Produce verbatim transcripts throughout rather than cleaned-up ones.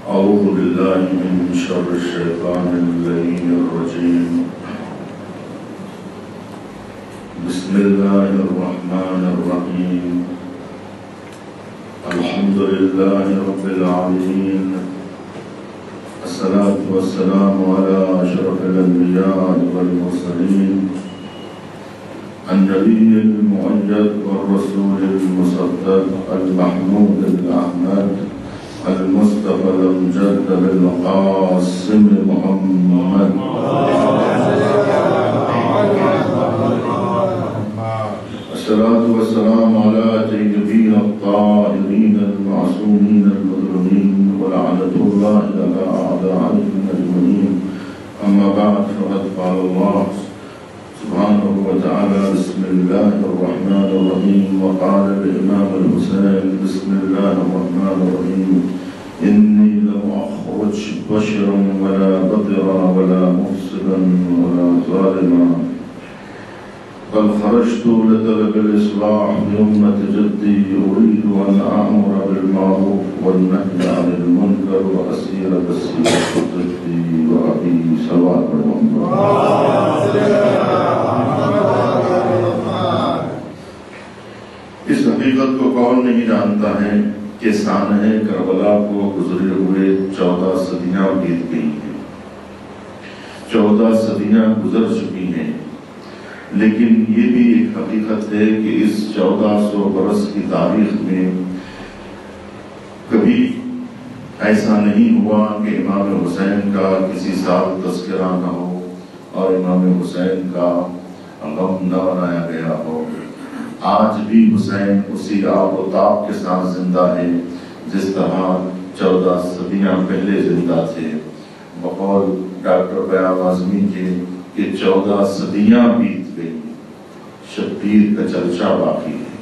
أعوذ بالله من شر الشيطان اللعين الرجيم. بسم الله الرحمن الرحيم. الحمد لله رب العالمين. الصلاة والسلام على أشرف الأنبياء والمرسلين، النبي المؤيد والرسول المصدق المحمود الأحمد المصطفى الأمجد بالقاسم محمد. الصلاة والسلام على طيبين الطاهرين المعصومين المظلومين ولعنة الله على أعدائهم أجمعين. أما بعد، فقد قال الله سبحانه وتعالى: بسم الله الرحمن الرحيم. وقال الإمام الحسين: بسم الله الرحمن الرحيم. إني لم أخرج بشرا ولا بدرا ولا مفسدا ولا ظالما، بل خرجت لطلب الإصلاح لأمة جدي، أريد أن أأمر بالمعروف والنهي عن المنكر وأسير بسيرة جدي وأبي سواء الأمر. اس حقیقت کو کون نہیں جانتا ہے کہ سانحہ کربلا کو گزرے ہوئے چودہ صدیاں بیت گئی ہیں، چودہ صدیاں گزر چکی ہیں، لیکن یہ بھی ایک حقیقت ہے کہ اس چودہ سو برس کی تاریخ میں کبھی ایسا نہیں ہوا کہ امام حسین کا کسی سال تذکرہ نہ ہو اور امام حسین کا غم نہ منایا گیا ہو۔ آج بھی حسین اسی آب و تاب کے ساتھ زندہ ہے جس طرح چودہ صدیاں پہلے زندہ تھے۔ بقول ڈاکٹر بیام اعظمی کے کہ چودہ صدیاں بیت گئی، شبیر کا چرچا باقی ہے،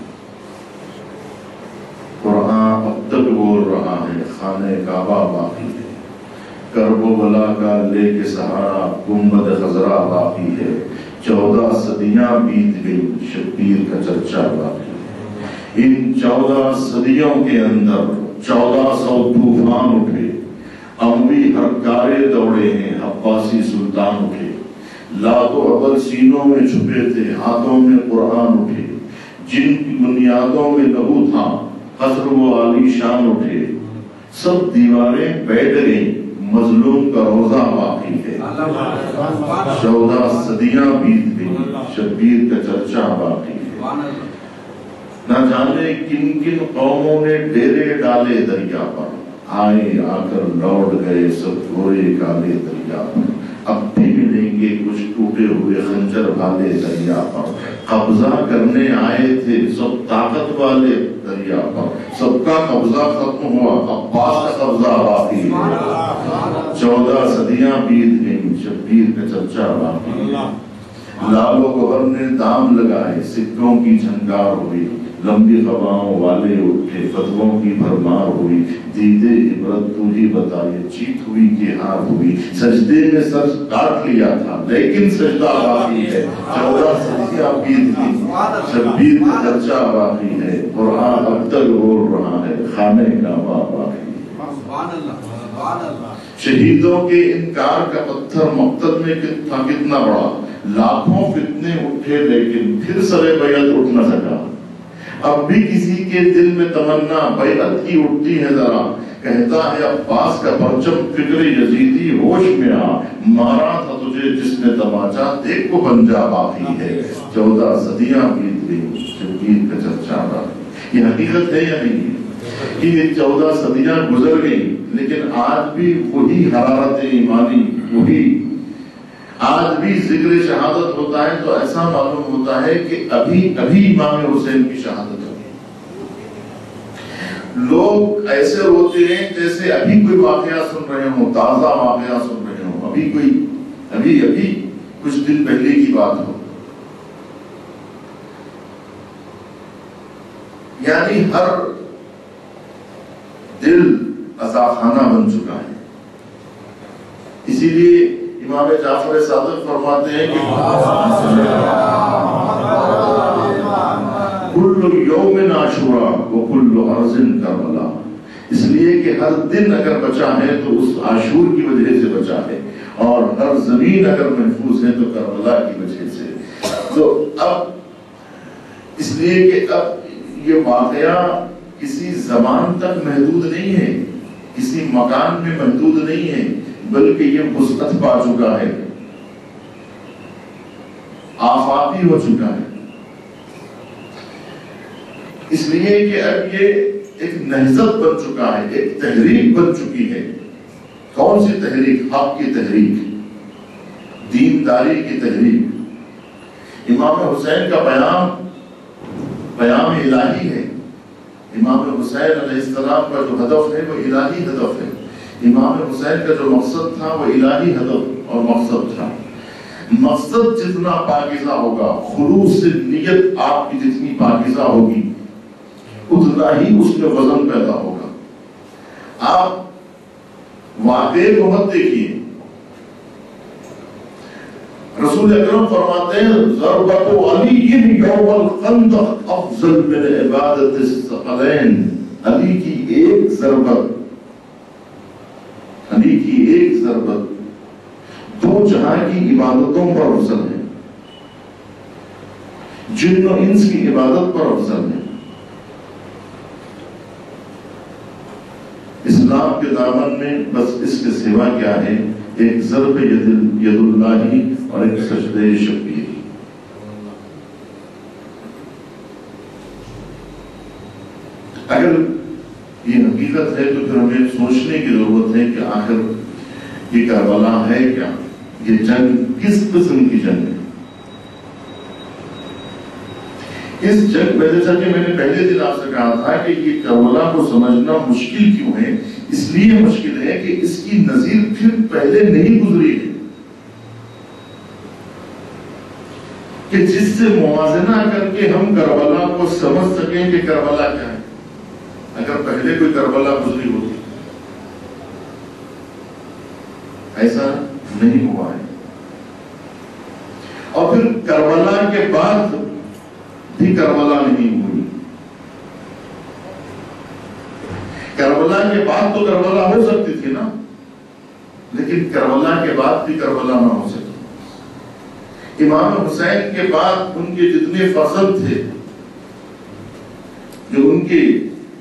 قرآن اب تک بول رہا ہے، خانہ کعبہ باقی ہے، کرب و بلا کا لے کے سہارا گنبد خضرا باقی ہے۔ چودہ صدیاں بیت گئی، شبیر کا چرچا باقی ہے۔ ان چودہ صدیوں کے اندر چودہ سو طوفان اٹھے، اموی ہرکارے دوڑے ہیں، عباسی سلطان اٹھے، لات و عبد سینوں میں چھپے تھے، ہاتھوں میں قرآن اٹھے، جن کی بنیادوں میں لہو تھا، قصر و عالی شان اٹھے، سب دیواریں بیٹھ گئیں، مظلوم کا روزہ باقی ہے۔ چودہ صدیاں بیت گئی، شبیر کا چرچا باقی ہے۔ نہ جانے کن کن قوموں نے ڈیرے ڈالے دریا پر، آئے آ کر لوٹ گئے سب گورے کالے دریا پر۔ اب بھی ملیں گے کچھ ٹوٹے ہوئے خنجر والے دریا پر، قبضہ کرنے آئے تھے سب طاقت والے دریا پر، سب کا قبضہ ختم ہوا، عباس کا قبضہ باقی ہے۔ چودہ صدیاں بیت گئیں، شبیر کا چرچا باقی ہے۔ لال و گوہر نے دام لگائے، سکوں کی جھنکار ہوئی، لمبی ہواؤں والے اٹھے، فتووں کی بھرمار ہوئی، دیدے عبرت تو ہی بتائے، چیت ہوئی کہ ہار ہوئی، سجدے میں سر کاٹ لیا تھا لیکن سجدہ باقی ہے۔ چودہ صدیاں بیت گئی، شبیر کا چرچا باقی ہے، قرآن اب تک بول رہا ہے، خانہ کعبہ باقی ہے۔ شہیدوں کے انکار کا پتھر مقتل میں تھا کتنا بڑا، لاکھوں فتنے اٹھے لیکن پھر سر بیعت اٹھ نہ سکا۔ اب بھی کسی کے دل میں تمنا بیعت کی اٹھتی ہے ذرا، کہتا ہے عباس کا پرچم فکر یزیدی ہوش میں آ، مارا تھا تجھے جس نے تماچا دیکھ کو پنجا باقی ہے۔ چودہ صدیاں بیت گئی، شبیر کا چرچا باقی۔ یہ حقیقت ہے یا نہیں ہے کہ یہ چودہ صدیاں گزر گئی لیکن آج بھی وہی حرارت ایمانی، وہی آج بھی ذکر شہادت ہوتا ہے تو ایسا معلوم ہوتا ہے کہ ابھی ابھی امام حسین کی شہادت ہوئی۔ لوگ ایسے روتے ہیں جیسے ابھی کوئی واقعہ سن رہے ہوں، تازہ واقعہ سن رہے ہوں، ابھی کوئی ابھی ابھی کچھ دن پہلے کی بات ہو۔ یعنی ہر دل عزاخانہ بن چکا ہے۔ اسی لیے امام جعفر صادق فرماتے ہیں کہ کل یوم عاشورا وکل ارض کربلا، اس لیے کہ ہر دن اگر بچا ہے تو اس عاشور کی وجہ سے بچا ہے، اور ہر زمین اگر محفوظ ہے تو کربلا کی وجہ سے۔ تو اب اس لیے کہ اب یہ واقعہ کسی زبان تک محدود نہیں ہے، کسی مکان میں محدود نہیں ہے، بلکہ یہ وسعت پا چکا ہے، آفاقی ہو چکا ہے۔ اس لیے کہ اب یہ ایک نہضت بن چکا ہے، ایک تحریک بن چکی ہے۔ کون سی تحریک؟ حق کی تحریک، دینداری کی تحریک۔ امام حسین کا پیام پیام الہی ہے۔ امام حسین علیہ السلام کا جو ہدف ہے وہ الہی ہدف ہے۔ امام حسین کا جو مقصد تھا وہ الہی ہدف اور مقصد تھا۔ مقصد جتنا پاکیزہ ہوگا، خلوص نیت آپ کی جتنی پاکیزہ ہوگی، اتنا ہی اس میں وزن پیدا ہوگا۔ آپ واقعے کو مت دیکھیے، رسول اکرم فرماتے ہیں ضربۃ علی یوم الخندق افضل من عبادت الثقلین۔ علی کی ایک ضربت، علی کی ایک ضربت دو جہاں کی عبادتوں پر افضل ہے، جن و انس کی عبادت پر افضل ہے۔ اسلام کے دامن میں بس اس کے سوا کیا ہے؟ ایک ضرب ید اللہ اور ایک سجدہ شبیر۔ اگر یہ حقیقت ہے تو پھر ہمیں سوچنے کی ضرورت ہے کہ آخر یہ کربلا ہے کیا؟ یہ جنگ کس قسم کی جنگ ہے؟ اس جنگ میں جیسا کہ میں نے پہلے دن آپ سے کہا تھا کہ یہ کربلا کو سمجھنا مشکل کیوں ہے؟ اس لیے مشکل ہے کہ اس کی نظیر پھر پہلے نہیں گزری ہے کہ جس سے موازنہ کر کے ہم کربلا کو سمجھ سکیں کہ کربلا کیا ہے۔ اگر پہلے کوئی کربلا گزری ہوتی، ایسا نہیں ہوا ہے۔ اور پھر کربلا کے بعد بھی کربلا نہیں ہوئی۔ کربلا کے بعد تو کربلا ہو سکتی تھی نا، لیکن کربلا کے بعد بھی کربلا نہ ہو سکتی۔ امام حسین کے بعد ان کے جتنے فصل تھے، جو ان کے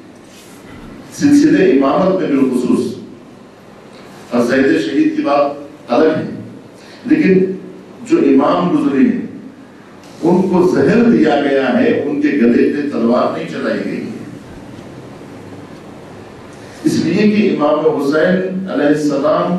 سلسلے امامت میں بالخصوص، اور زید شہید کی بات الگ ہے، لیکن جو امام گزرے ہیں ان کو زہر دیا گیا ہے، ان کے گلے پہ تلوار نہیں چلائی گئی ہے۔ اس لیے کہ امام حسین علیہ السلام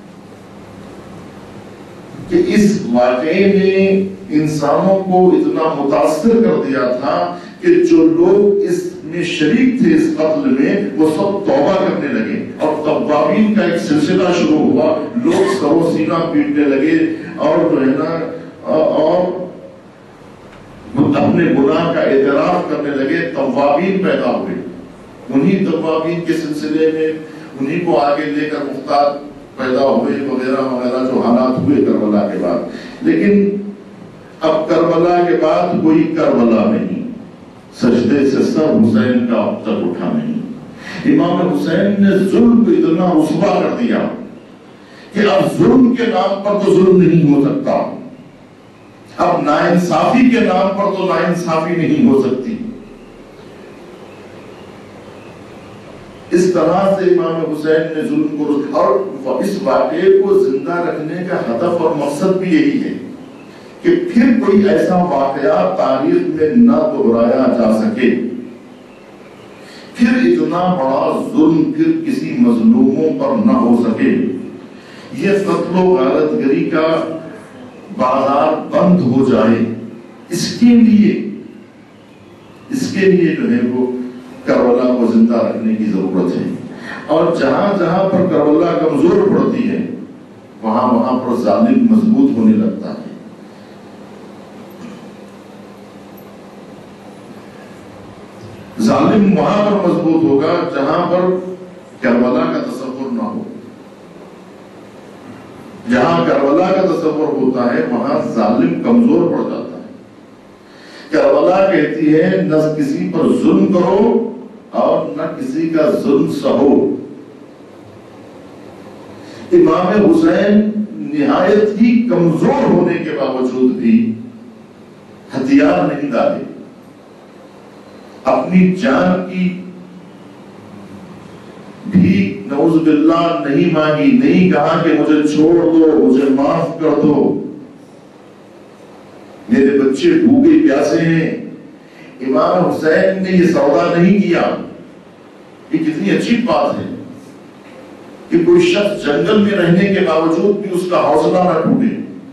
کہ اس واقعے نے انسانوں کو اتنا متاثر کر دیا تھا کہ جو لوگ اس میں شریک تھے اس قتل میں، وہ سب توبہ کرنے لگے، اور توابین کا ایک سلسلہ شروع ہوا۔ لوگ سر و سینہ پیٹنے لگے اور جو ہے نا اور اپنے گناہ کا اعتراف کرنے لگے، توابین پیدا ہوئے۔ انہی توابین کے سلسلے میں انہی کو آگے لے کر مختار پیدا ہوئے وغیرہ وغیرہ جو حالات ہوئے کربلا کے بعد۔ لیکن اب کربلا کے بعد کوئی کربلا نہیں، سجدے سے سر حسین کا اب تک اٹھا نہیں۔ امام حسین نے ظلم کو اتنا رسوا کر دیا کہ اب ظلم کے نام پر تو ظلم نہیں ہو سکتا، اب ناانصافی کے نام پر تو ناانصافی نہیں ہو سکتی۔ اس طرح سے امام حسین نے ظلم کو، اور اس واقعے کو زندہ رکھنے کا ہدف اور مقصد بھی یہی ہے کہ پھر کوئی ایسا واقعہ تاریخ میں نہ دہرایا جا سکے، پھر اتنا بڑا ظلم پھر کسی مظلوموں پر نہ ہو سکے۔ یہ قتل و غارت گری کا بازار بند ہو جائے، اس کے لیے اس کے لیے جو ہے وہ کربلا کو زندہ رکھنے کی ضرورت ہے۔ اور جہاں جہاں پر کربلا کمزور پڑتی ہے، وہاں وہاں پر ظالم مضبوط ہونے لگتا ہے۔ ظالم وہاں پر مضبوط ہوگا جہاں پر کربلا کا تصور نہ ہو۔ جہاں کربلا کا تصور ہوتا ہے وہاں ظالم کمزور پڑ جاتا ہے۔ کربلا کہتی ہے نہ کسی پر ظلم کرو اور نہ کسی کا ظلم سہو۔ امام حسین نہایت ہی کمزور ہونے کے باوجود بھی ہتھیار نہیں ڈالے، اپنی جان کی بھی نعوذ باللہ نہیں مانگی، نہیں کہا کہ مجھے چھوڑ دو، مجھے معاف کر دو، میرے بچے بھوکے پیاسے ہیں۔ امام حسین نے یہ سودا نہیں کیا۔ یہ کتنی اچھی بات ہے کہ کوئی شخص جنگل میں رہنے کے باوجود بھی اس کا حوصلہ نہ ٹوٹے۔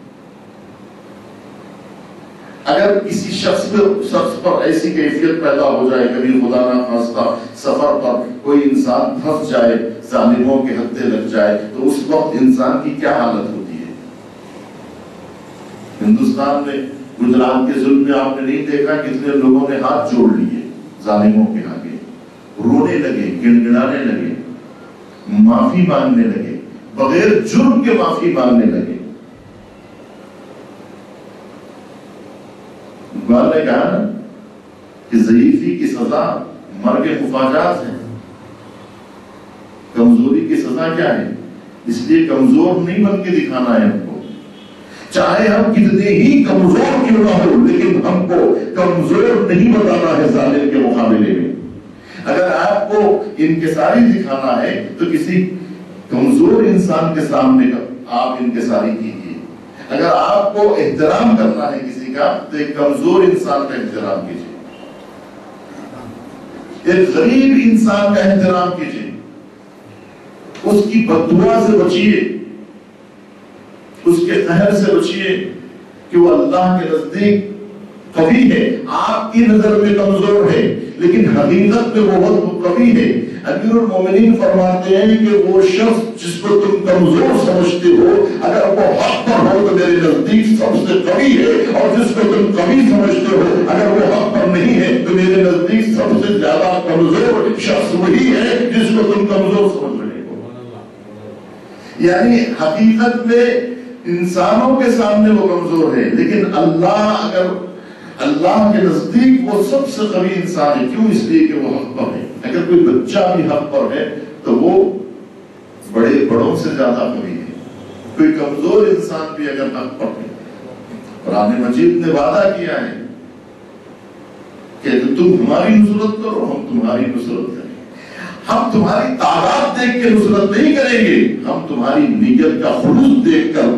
اگر کسی شخص پر شخص پر ایسی کیفیت پیدا ہو جائے، کبھی خدا نہ خواستہ سفر پر کوئی انسان پھنس جائے، ظالموں کے ہتھے لگ جائے، تو اس وقت انسان کی کیا حالت ہوتی ہے؟ ہندوستان میں گجرات کے ظلم میں آپ نے نہیں دیکھا کتنے لوگوں نے ہاتھ جوڑ لیے ظالموں کے آگے، رونے لگے، گڑگڑانے لگے، معافی مانگنے لگے، بغیر جرم کے معافی مانگنے لگے۔ اقبال نے کہا نا کہ ضعیفی کی سزا مرگ مفاجات ہے، کمزوری کی سزا کیا ہے؟ اس لیے کمزور نہیں بن کے دکھانا ہے ہم کو، چاہے ہم کتنے ہی کمزور کیوں نہ ہو، لیکن ہم کو کمزور نہیں بتانا ہے ظالم کے مقابلے میں۔ اگر آپ کو انکساری دکھانا ہے تو کسی کمزور انسان کے سامنے آپ انکساری کیجیے، اگر آپ کو احترام کرنا ہے کسی کا تو ایک کمزور انسان کا احترام کیجیے، ایک غریب انسان کا احترام کیجیے، اس کی بددعا سے بچیے، اس کے قہر سے بچیے کہ وہ اللہ کے نزدیک قوی ہے، آپ کی نظر میں کمزور ہے لیکن حقیقت میں وہ بہت قوی ہے۔ امیر المومنین فرماتے ہیں کہ وہ شخص جس کو تم کمزور سمجھتے ہو، اگر وہ حق پر ہو تو میرے نزدیک سب سے قوی ہے، اور جس کو تم قوی سمجھتے ہو اگر وہ حق پر نہیں ہے تو میرے نزدیک سب سے زیادہ کمزور شخص وہی ہے جس کو تم کمزور سمجھ رہے ہو۔ یعنی حقیقت میں انسانوں کے سامنے وہ کمزور ہے، لیکن اللہ اگر اللہ کے نزدیک وہ سب سے قوی انسان ہے۔ کیوں؟ اس لیے کہ وہ حق پر ہے۔ اگر کوئی بچہ بھی حق پر ہے تو وہ بڑے بڑوں سے زیادہ قوی ہے۔ کوئی کمزور انسان بھی اگر حق پر ہے، قرآن مجید نے وعدہ کیا ہے کہ تم ہماری نصرت کرو، ہم تمہاری نصرت کریں گے۔ ہم تمہاری تعداد دیکھ کے نصرت نہیں کریں گے، ہم تمہاری نیت کا خلوص دیکھ کر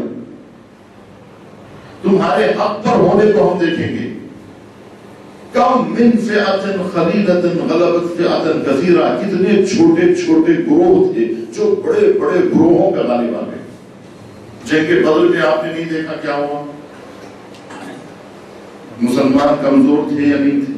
تمہارے حق پر ہونے کو ہم دیکھیں گے۔ کم من فئۃ قلیلۃ غلبت فئۃ کثیرہ، کتنے چھوٹے چھوٹے گروہ تھے جو بڑے بڑے گروہوں کا غالب آ گئے۔ جنگ بدر میں آپ نے نہیں دیکھا کیا ہوا؟ مسلمان کمزور تھے یا نہیں تھے؟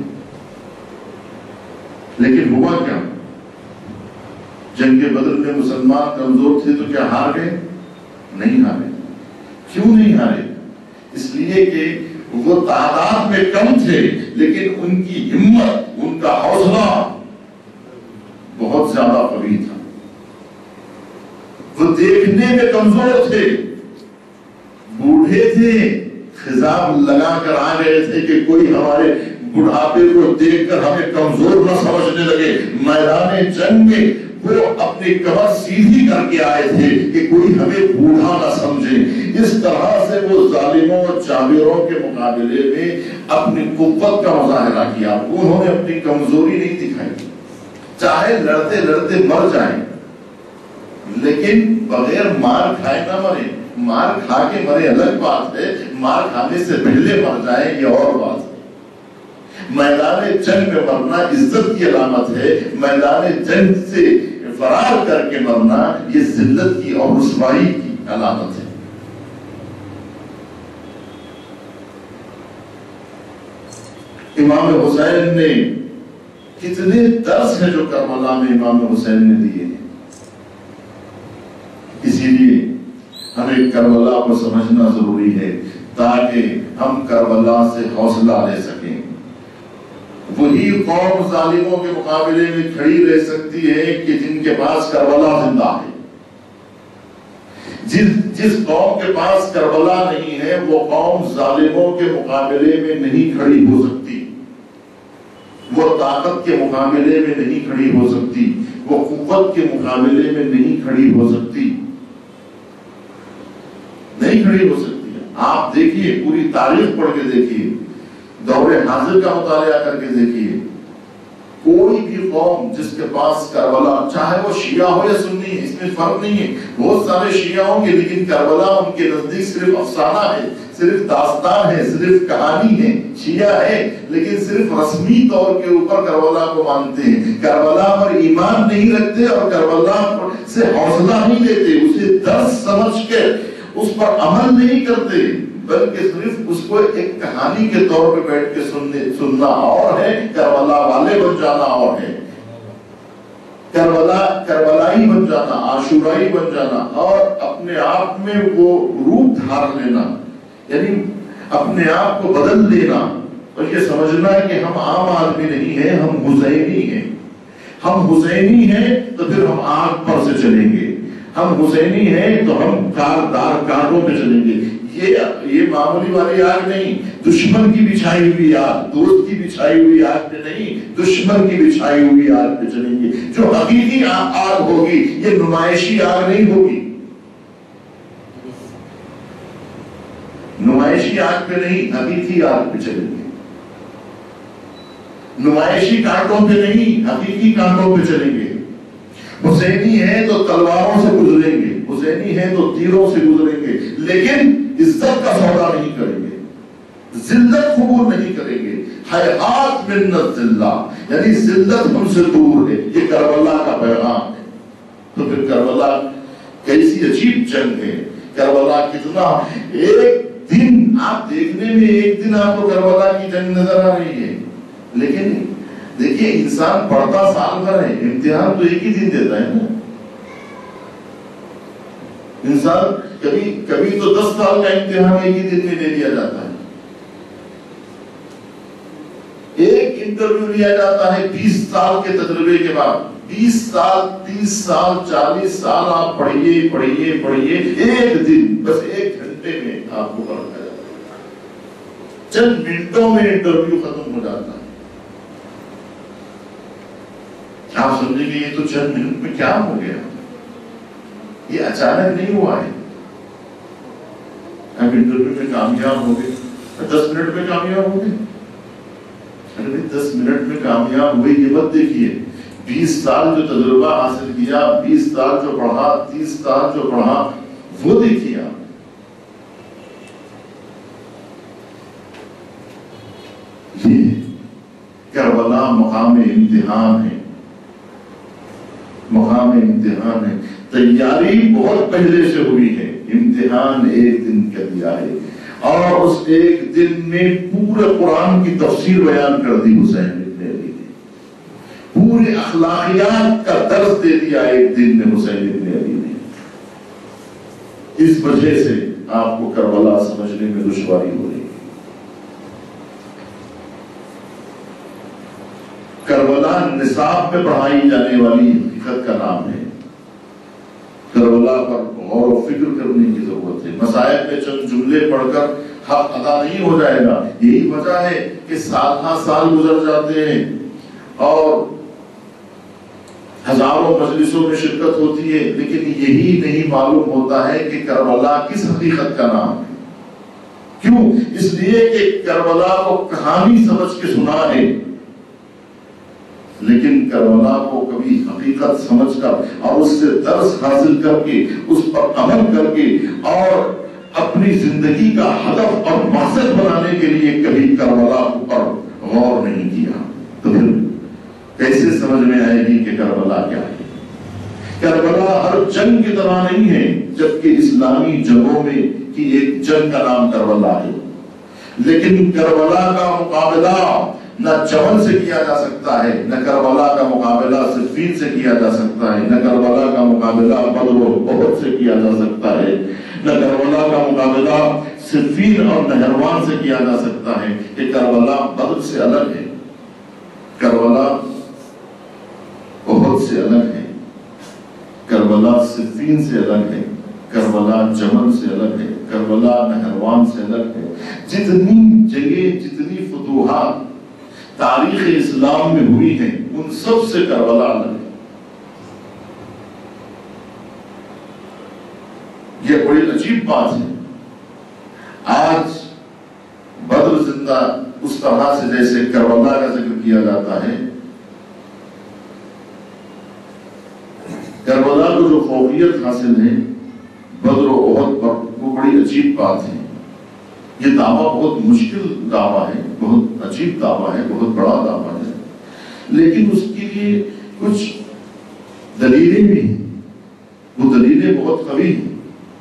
لیکن ہوا کیا؟ جنگ بدر میں مسلمان کمزور تھے تو کیا ہار گئے؟ نہیں ہارے۔ کیوں نہیں ہارے؟ اس لیے کہ وہ تعداد میں کم تھے لیکن ان کی ہمت، ان کا حوصلہ بہت زیادہ قوی تھا۔ وہ دیکھنے میں کمزور تھے، بوڑھے تھے، خضاب لگا کر آ گئے تھے کہ کوئی ہمارے بڑھاپے کو دیکھ کر ہمیں کمزور نہ سمجھنے لگے۔ میدان جنگ میں وہ اپنی کمر سیدھی کر کے آئے تھے کہ کوئی ہمیں بوڑھا نہ سمجھے۔ اس طرح سے وہ ظالموں اور جابروں کے مقابلے میں اپنی قوت کا مظاہرہ کیا، انہوں نے اپنی کمزوری نہیں دکھائی، چاہے لڑتے لڑتے مر جائیں لیکن بغیر مار کھائے نہ مرے۔ مار کھا کے مرے الگ بات ہے، مار کھانے سے پہلے مر جائیں یہ اور بات ہے۔ میدان جنگ میں مرنا عزت کی علامت ہے، میدان جنگ سے فرار کر کے مرنا یہ ذلت کی اور رسوائی کی علامت ہے۔ امام حسین نے کتنے درس ہیں جو کربلا میں امام حسین نے دیے ہیں، اسی لیے ہمیں کربلا کو سمجھنا ضروری ہے تاکہ ہم کربلا سے حوصلہ لے سکیں۔ وہی قوم ظالموں کے مقابلے میں کھڑی رہ سکتی ہے کہ جن کے پاس کربلا زندہ ہے۔ جس جس قوم کے پاس کربلا نہیں ہے وہ قوم ظالموں کے مقابلے میں نہیں کھڑی ہو سکتی، وہ طاقت کے مقابلے میں نہیں کھڑی ہو سکتی، وہ قوت کے مقابلے میں نہیں کھڑی ہو سکتی، نہیں کھڑی ہو سکتی ہے۔ آپ دیکھیے، پوری تاریخ پڑھ کے دیکھیے، دور حاضر کا مطالعہ کر کے دیکھیے، کوئی بھی قوم جس کے پاس کربلا، چاہے وہ شیعہ ہو یا سنی، اس میں فرق نہیں ہے، بہت سارے شیعہ ہوں گے لیکن کربلا ان کے نزدیک صرف افسانہ ہے، صرف داستان ہے، صرف کہانی ہے۔ شیعہ ہے لیکن صرف رسمی طور کے اوپر کربلا کو مانتے ہیں، کربلا پر ایمان نہیں رکھتے اور کربلا سے حوصلہ نہیں دیتے، اسے درس سمجھ کے اس پر عمل نہیں کرتے، بلکہ صرف اس کو ایک کہانی کے طور پہ بیٹھ کے سننے سننا اور ہے، کربلا والے بن جانا اور ہے، کربلا کربلائی بن جانا، عاشورائی بن جانا، اور اپنے آپ میں وہ روپ دھار لینا، یعنی اپنے آپ کو بدل لینا، اور یہ سمجھنا ہے کہ ہم عام آدمی نہیں ہیں، ہم حسینی ہیں، ہم حسینی ہیں تو پھر ہم آگ پر سے چلیں گے، ہم حسینی ہیں تو ہم کاردار کانٹوں پہ چلیں گے۔ یہ یہ معمولی والی آگ نہیں، دشمن کی بچھائی ہوئی آگ، دوست کی بچھائی ہوئی آگ پہ نہیں، دشمن کی بچھائی ہوئی آگ پہ چلیں گے۔ جو حقیقی آگ ہوگی یہ نمائشی آگ نہیں ہوگی، نمائشی آگ پہ نہیں، حقیقی آگ پہ چلیں گے، نمائشی کانٹوں پہ نہیں، حقیقی کانٹوں پہ چلیں گے۔ حسینی ہے تو تلواروں سے گزریں گے، حسینی ہے تو تیروں سے گزریں گے، لیکن عزت کا سودا نہیں کریں گے، ذلت قبول نہیں کریں گے۔ حیات من الذلہ، یعنی ذلت ہم سے دور ہے، یہ کربلا کا پیغام ہے۔ تو پھر کربلا کیسی عجیب جنگ ہے، کربلا کتنا، ایک دن آپ دیکھنے میں ایک دن آپ کو کربلا کی جنگ نظر آ رہی ہے، لیکن دیکھیے انسان پڑھتا سال بھر ہے، امتحان تو ایک ہی دن دیتا ہے نا۔ انسان کبھی کبھی تو دس سال کا امتحان ایک ہی دن میں لے لیا جاتا ہے، ایک انٹرویو لیا جاتا ہے بیس سال کے تجربے کے بعد، بیس سال تیس سال چالیس سال آپ پڑھیے پڑھیے پڑھیے، ایک دن بس ایک گھنٹے میں آپ کو پڑھایا جاتا ہے، چند منٹوں میں انٹرویو ختم ہو جاتا ہے۔ آپ سمجھیں گے یہ تو چند منٹ میں کیا ہو گیا، یہ اچانک نہیں ہوا ہے، آپ انٹرویو میں کامیاب ہو گئے، دس منٹ میں کامیاب ہو گئے، ارے دس منٹ میں کامیاب ہوئے یہ مت دیکھیے، بیس سال جو تجربہ حاصل کیا، بیس سال جو پڑھا، تیس سال جو پڑھا، وہ دیکھیے آپ۔ یہ کربلا مقام امتحان ہے، مقام امتحان ہے، تیاری بہت پہلے سے ہوئی ہے، امتحان ایک دن کا دیا ہے، اور اس ایک دن میں پورے قرآن کی تفسیر بیان کر دی حسین ابن علی نے، پورے اخلاقیات کا درس دے دیا ایک دن میں حسین ابن علی نے۔ اس وجہ سے آپ کو کربلا سمجھنے میں دشواری ہو رہی ہے۔ کربلا نصاب میں پڑھائی جانے والی حقیقت کا نام ہے، کربلا پر غور و فکر کرنے کی ضرورت ہے، مسائل میں چند جملے پڑھ کر حق ادا نہیں ہو جائے گا۔ یہی وجہ ہے کہ سال ہاں سال گزر جاتے ہیں اور ہزاروں مجلسوں میں شرکت ہوتی ہے، لیکن یہی نہیں معلوم ہوتا ہے کہ کربلا کس حقیقت کا نام ہے۔ کیوں؟ اس لیے کہ کربلا کو کہانی سمجھ کے سنا ہے، لیکن کربلا کو کبھی حقیقت سمجھ کر اور اس سے درس حاصل کر کے اس پر عمل کر کے اور اپنی زندگی کا ہدف اور مقصد بنانے کے لیے کبھی کربلا پر غور نہیں کیا، تو پھر کیسے سمجھ میں آئے گی کہ کربلا کیا ہے؟ کربلا ہر جنگ کی طرح نہیں ہے، جبکہ اسلامی جنگوں میں کی ایک جنگ کا نام کربلا ہے، لیکن کربلا کا مقابلہ نہ جمل سے کیا جا سکتا ہے، نہ کربلا کا مقابلہ صفین سے کیا جا سکتا ہے، نہ کربلا کا مقابلہ بدر و احد سے کیا جا سکتا ہے، نہ کربلا کا مقابلہ صفین اور نہروان سے کیا جا سکتا ہے، کہ کربلا بدر سے الگ ہے، کربلا احد سے الگ ہے، کربلا صفین سے الگ ہے، کربلا جمل سے الگ ہے، کربلا نہروان سے الگ ہے۔ جتنی جگہ، جتنی فتوحات، تاریخ اسلام میں ہوئی ہیں ان سب سے کربلا لڑی۔ یہ بڑی عجیب بات ہے۔ آج بدر زندہ اس طرح سے جیسے کربلا کا ذکر کیا جاتا ہے، کربلا کو جو فوقیت حاصل ہے بدر و احد پر، وہ بڑی عجیب بات ہے۔ یہ دعویٰ بہت مشکل دعویٰ ہے، بہت عجیب دعویٰ ہے، بہت بڑا دعویٰ ہے، لیکن اس کے لیے کچھ دلیلیں بھی ہیں، وہ دلیلیں بہت قوی ہیں۔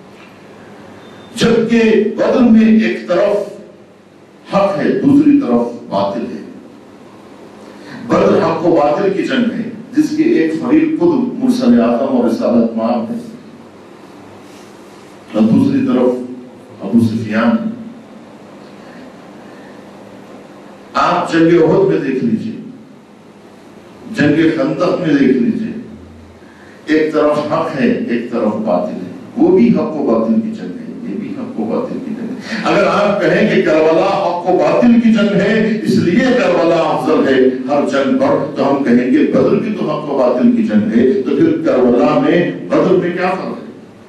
جبکہ بدر میں ایک طرف حق ہے، دوسری طرف باطل ہے۔ بدر حق و باطل کی جنگ ہے، جس کے ایک فریق خود مرسل اعظم اور رسالت مآب ہے، اور دوسری طرف ابو سفیان ہے۔ آپ جنگ احد میں دیکھ لیجئے، جنگ خندق میں دیکھ لیجئے، ایک طرف حق ہے، ایک طرف باطل ہے، وہ بھی حق و باطل کی جنگ ہے، یہ بھی حق و باطل کی جنگ ہے۔ اگر آپ کہیں کہ کربلا حق و باطل کی جنگ ہے اس لیے کربلا افضل ہے ہر جنگ پر، تو ہم کہیں گے بدر بھی تو حق و باطل کی جنگ ہے، تو پھر کربلا میں بدر میں کیا فرق ہے؟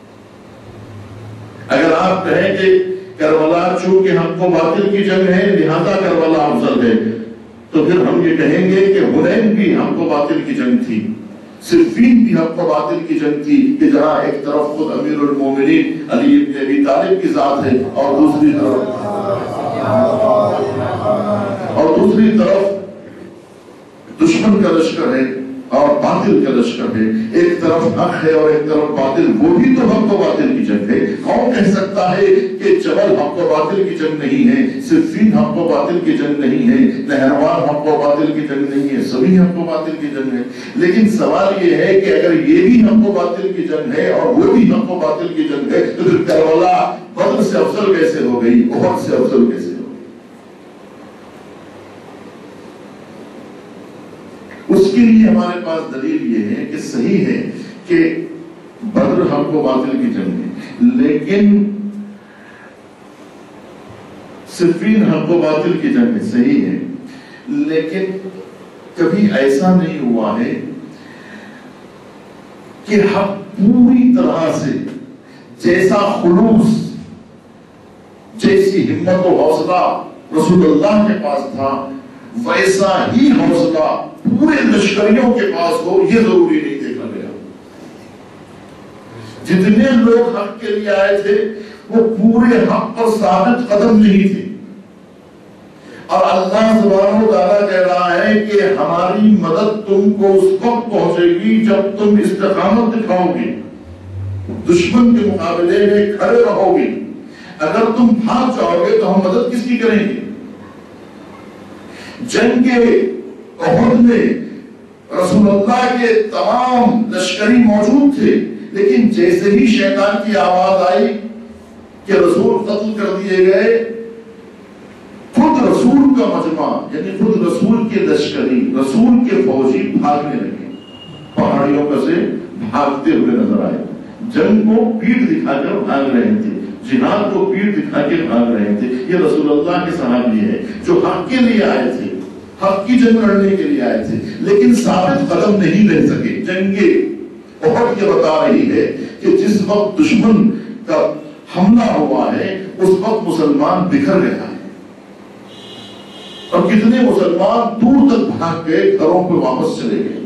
اگر آپ کہیں کہ کربلا چونکہ حق و باطل کی جنگ ہے لہذا کربلا افضل ہے، تو پھر ہم یہ کہیں گے کہ حنین بھی حق و باطل کی جنگ تھی، صفین بھی حق و باطل کی جنگ تھی، کہ جہاں ایک طرف خود امیر المومنین علی بن ابی طالب کی ذات ہے اور دوسری طرف اور دوسری طرف دشمن کا لشکر ہے اور باطل کا لشکر ہے، ایک طرف حق ہے اور ایک طرف باطل، وہ بھی تو حق و باطل کی جنگ ہے۔ کون کہہ سکتا ہے کہ جبل حق و باطل کی جنگ نہیں ہے، صفین حق و باطل کی جنگ نہیں ہے، نہروان حق و باطل کی جنگ نہیں ہے، سبھی حق و باطل کی جنگ ہے۔ لیکن سوال یہ ہے کہ اگر یہ بھی حق و باطل کی جنگ ہے اور وہ بھی حق و باطل کی جنگ ہے، تو پھر کربلا بدر سے افضل کیسے ہو گئی، احد سے افضل کیسے؟ اس کے لیے ہمارے پاس دلیل یہ ہے کہ صحیح ہے کہ بدر حق و باطل کی جنگ ہے، لیکن صفین حق و باطل کی جنگ ہے، صحیح ہے، لیکن کبھی ایسا نہیں ہوا ہے کہ حق پوری طرح سے جیسا خلوص، جیسی ہمت و حوصلہ رسول اللہ کے پاس تھا ویسا ہی حوصلہ پورے لشکریوں کے پاس ہو، یہ ضروری نہیں دیکھا گیا۔ جتنے لوگ حق کے لیے آئے تھے وہ پورے حق پر ثابت قدم نہیں تھے، اور اللہ سبحانہ و تعالیٰ کہہ رہا ہے کہ ہماری مدد تم کو اس وقت پہنچے گی جب تم استقامت دکھاؤ گے، دشمن کے مقابلے میں کھڑے رہو گے۔ اگر تم بھاگ جاؤ گے تو ہم مدد کس کی کریں گے؟ جنگ کے احد میں رسول اللہ کے تمام لشکری موجود تھے، لیکن جیسے ہی شیطان کی آواز آئی کہ رسول قتل کر دیے گئے، خود رسول کا مجمع یعنی خود رسول کے لشکری، رسول کے فوجی بھاگنے لگے، پہاڑیوں پر سے بھاگتے ہوئے نظر آئے، جنگ کو پیٹ دکھا کر بھاگ رہے تھے، جہاد کو پیٹ دکھا کے بھاگ رہے تھے۔ یہ رسول اللہ کے صحابی ہے جو حق کے لیے آئے تھے، حق کی جنگ لڑنے کے لیے آئے تھے، لیکن ثابت قدم نہیں رہ سکے۔ جنگ احد یہ بتا رہی ہے کہ جس وقت دشمن کا حملہ ہوا ہے اس وقت مسلمان بکھر گیا ہے، اور کتنے مسلمان دور تک بھاگ گئے، گھروں پہ واپس چلے گئے،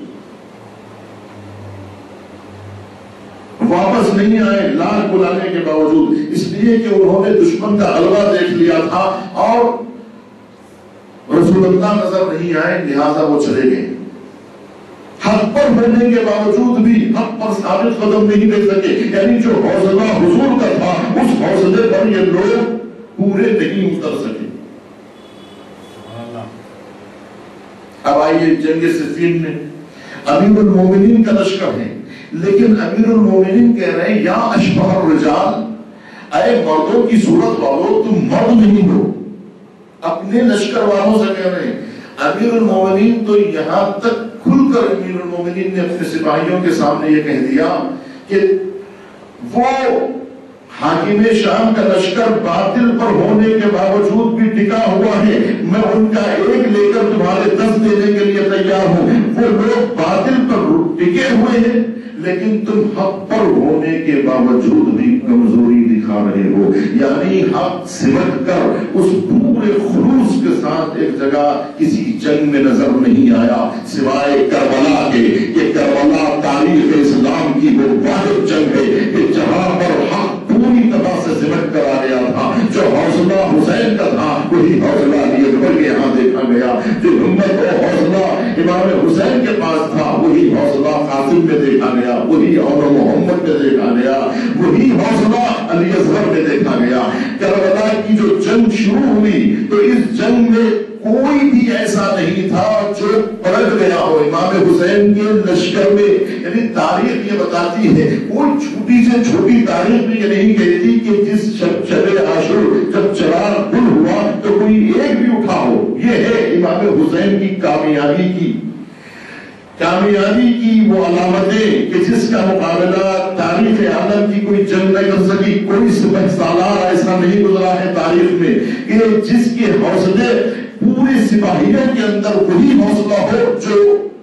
واپس نہیں آئے لاکھ بلانے کے باوجود، اس لیے کہ انہوں نے دشمن کا غلبہ دیکھ لیا تھا اور رسول اللہ نظر نہیں آئے، لہذا وہ چلے گئے۔ حق پر ہونے کے باوجود بھی حق پر ثابت قدم نہیں دے سکے، یعنی جو حوصلہ حضور کا تھا اس حوصلے پر یہ لوگ پورے نہیں اتر سکے۔ اب آئیے جنگ صفین میں امیر المومنین کا لشکر ہے، لیکن امیر المومنین کہہ رہے ہیں یا اشبہ الرجال، اے مردوں کی صورت والو تم مرد نہیں ہو، اپنے لشکر والوں سے کہہ رہے ہیں۔ امیر المومنین تو یہاں تک کھل کر امیر المومنین نے اپنے سپاہیوں کے سامنے یہ کہہ دیا کہ وہ حاکم شام کا لشکر باطل پر ہونے کے باوجود بھی ٹکا ہوا ہے، میں ان کا ایک لے کر تمہارے دس دینے کے لیے تیار ہوں۔ وہ لوگ باطل پر ٹکے ہوئے ہیں لیکن تم حق پر ہونے کے باوجود بھی کمزوری دکھا رہے ہو، یعنی حق سمٹ کر اس پورے خلوص کے ساتھ ایک جگہ کسی جنگ میں نظر نہیں آیا سوائے کربلا کے۔ یہ کربلا تاریخ اسلام کی وہ واحد جنگ ہے کہ جہاں پر حق پوری طرح سے سمٹ کر آ گیا تھا۔ جو حوصلہ حسین کا تھا وہی حوصلہ علی اکبر کے یہاں دیکھا گیا، جو ہمت اور حوصلہ امام حسین کے پاس تھا وہی حوصلہ قاسم میں دیکھا گیا، وہی عمر محمد میں دیکھا گیا، وہی حوصلہ علی اصغر میں دیکھا گیا۔ کربلا کی جو جنگ شروع ہوئی تو اس جنگ میں کوئی بھی ایسا نہیں تھا جو پلٹ گیا ہو امام حسین کے لشکر میں۔ یعنی تاریخ یہ بتاتی ہے، کوئی چھوٹی سے چھوٹی تاریخ میں یہ نہیں کہتی کہ جس شب عاشور جب چراغ گل ہوا تو کوئی ایک بھی اٹھا ہو۔ یہ ہے امام حسین کی کامیابی کی کامیابی کی وہ علامتیں کہ جس کا مقابلہ تاریخ عالم کی کوئی جنگ نہیں کر سکی۔ کوئی سپہ سالار ایسا نہیں گزرا ہے تاریخ میں کہ جس کے حوصلے پورے سپاہیوں کے اندر وہی حوصلہ ہو جو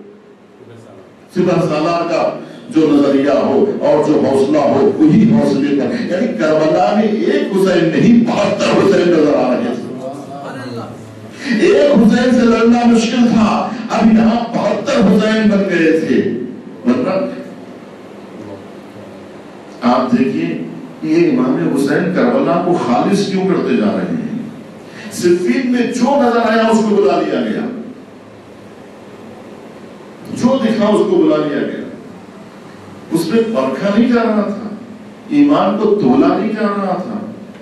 سپہ سالار کا جو نظریہ ہو اور جو حوصلہ ہو وہی حوصلے کا۔ یعنی کربلا میں ایک حسین نہیں بہتر حسین نظر آ رہے تھے۔ ایک حسین سے لڑنا مشکل تھا، اب یہاں بہتر حسین بن گئے تھے۔ مطلب آپ دیکھیے یہ امام حسین کربلا کو خالص کیوں کرتے جا رہے ہیں؟ صفین میں جو نظر آیا اس کو بلا لیا گیا، جو دکھا اس کو بلا لیا گیا۔ اس میں پرکھا نہیں جا رہا تھا، ایمان کو تولا نہیں جا رہا تھا،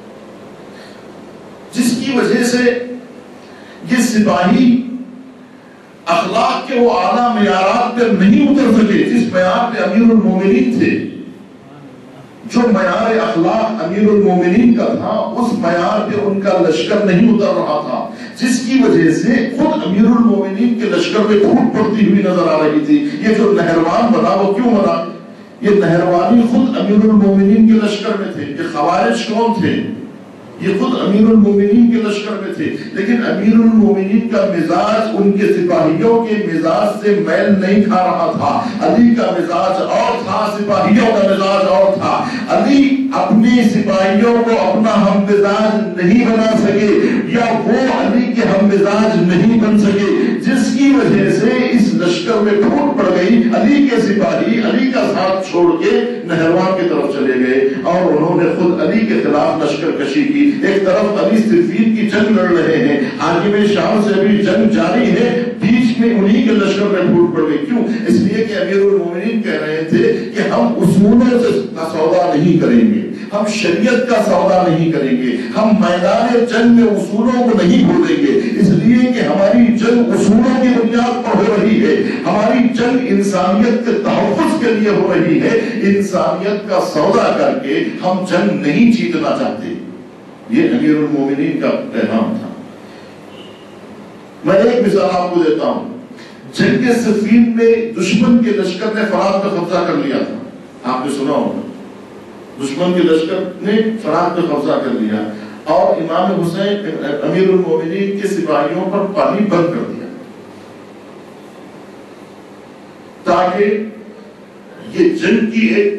جس کی وجہ سے یہ سپاہی اخلاق کے وہ اعلیٰ معیارات پر نہیں اتر سکے جس معیار پہ امیر المومنین تھے۔ جو معیار اخلاق امیر المومنین کا تھا اس معیار پہ ان کا لشکر نہیں اتر رہا تھا، جس کی وجہ سے خود امیر المومنین کے لشکر میں پھوٹ پڑتی ہوئی نظر آ رہی تھی۔ یہ جو نہروان بنا وہ کیوں بنا؟ یہ نہروانی خود امیر المومنین کے لشکر میں تھے۔ یہ خوارج کون تھے؟ یہ خود امیر المومنین کے لشکر میں تھے، لیکن امیر المومنین کا مزاج ان کے سپاہیوں کے مزاج سے میل نہیں کھا رہا تھا۔ علی کا مزاج اور تھا، سپاہیوں کا مزاج اور تھا۔ علی اپنے سپاہیوں کو اپنا ہم مزاج نہیں بنا سکے یا وہ علی کے ہم مزاج نہیں بن سکے، جس کی وجہ سے اس لشکر میں پھوٹ پڑ گئی۔ علی کے سپاہی علی کا ساتھ چھوڑ کے نہروان کی طرف چلے گئے اور انہوں نے خود علی کے خلاف لشکر کشی کی۔ ایک طرف علی صفین کی جنگ لڑ رہے ہیں، حاکم شام سے بھی جنگ جاری ہے، بیچ میں انہی کے لشکر میں پھوٹ پڑ گئی۔ کیوں؟ اس لیے کہ امیر المومنین کہہ رہے تھے کہ ہم اصولوں سے سودا نہیں کریں گے، ہم شریعت کا سودا نہیں کریں گے، ہم میدان جنگ میں اصولوں کو نہیں بھولیں گے، اس لیے کہ ہماری جنگ اصولوں کی بنیاد پر ہو رہی ہے، ہماری جنگ انسانیت کے تحفظ کے لیے ہو رہی ہے، انسانیت کا سودا کر کے ہم جنگ نہیں جیتنا چاہتے۔ یہ امیر المومنین کا پیغام تھا۔ میں ایک مثال آپ کو دیتا ہوں۔ جنگ صفین میں دشمن کے لشکر نے فرات پہ قبضہ کر لیا تھا، آپ نے سنا ہوگا، دشمن کے لشکر نے فرات پہ قبضہ کر لیا اور امام حسین امیر المومنین کے سپاہیوں پر پانی بند کر دیا تاکہ یہ جنگ کی ایک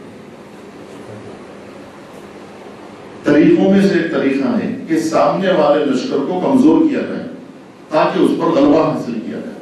طریقوں میں سے ایک طریقہ ہے کہ سامنے والے لشکر کو کمزور کیا جائے تاکہ اس پر غلبہ حاصل کیا جائے۔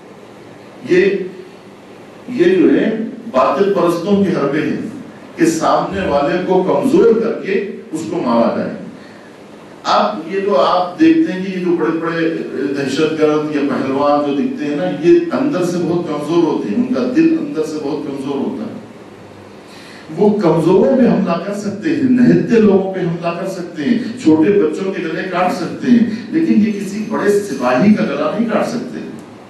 یہ یہ جو ہے باطل پرستوں کی حربے ہیں کہ سامنے والے کو کمزور کر کے اس کو مارا جائے۔ اب یہ جو آپ دیکھتے ہیں کہ یہ جو بڑے بڑے دہشت گرد یا پہلوان جو دکھتے ہیں نا، یہ اندر سے بہت کمزور ہوتے ہیں، ان کا دل اندر سے بہت کمزور ہوتا ہے۔ وہ کمزوروں پہ حملہ کر سکتے ہیں، نہتے لوگوں پہ حملہ کر سکتے ہیں، چھوٹے بچوں کے گلے کاٹ سکتے ہیں، لیکن یہ کسی بڑے سپاہی کا گلا نہیں کاٹ سکتے۔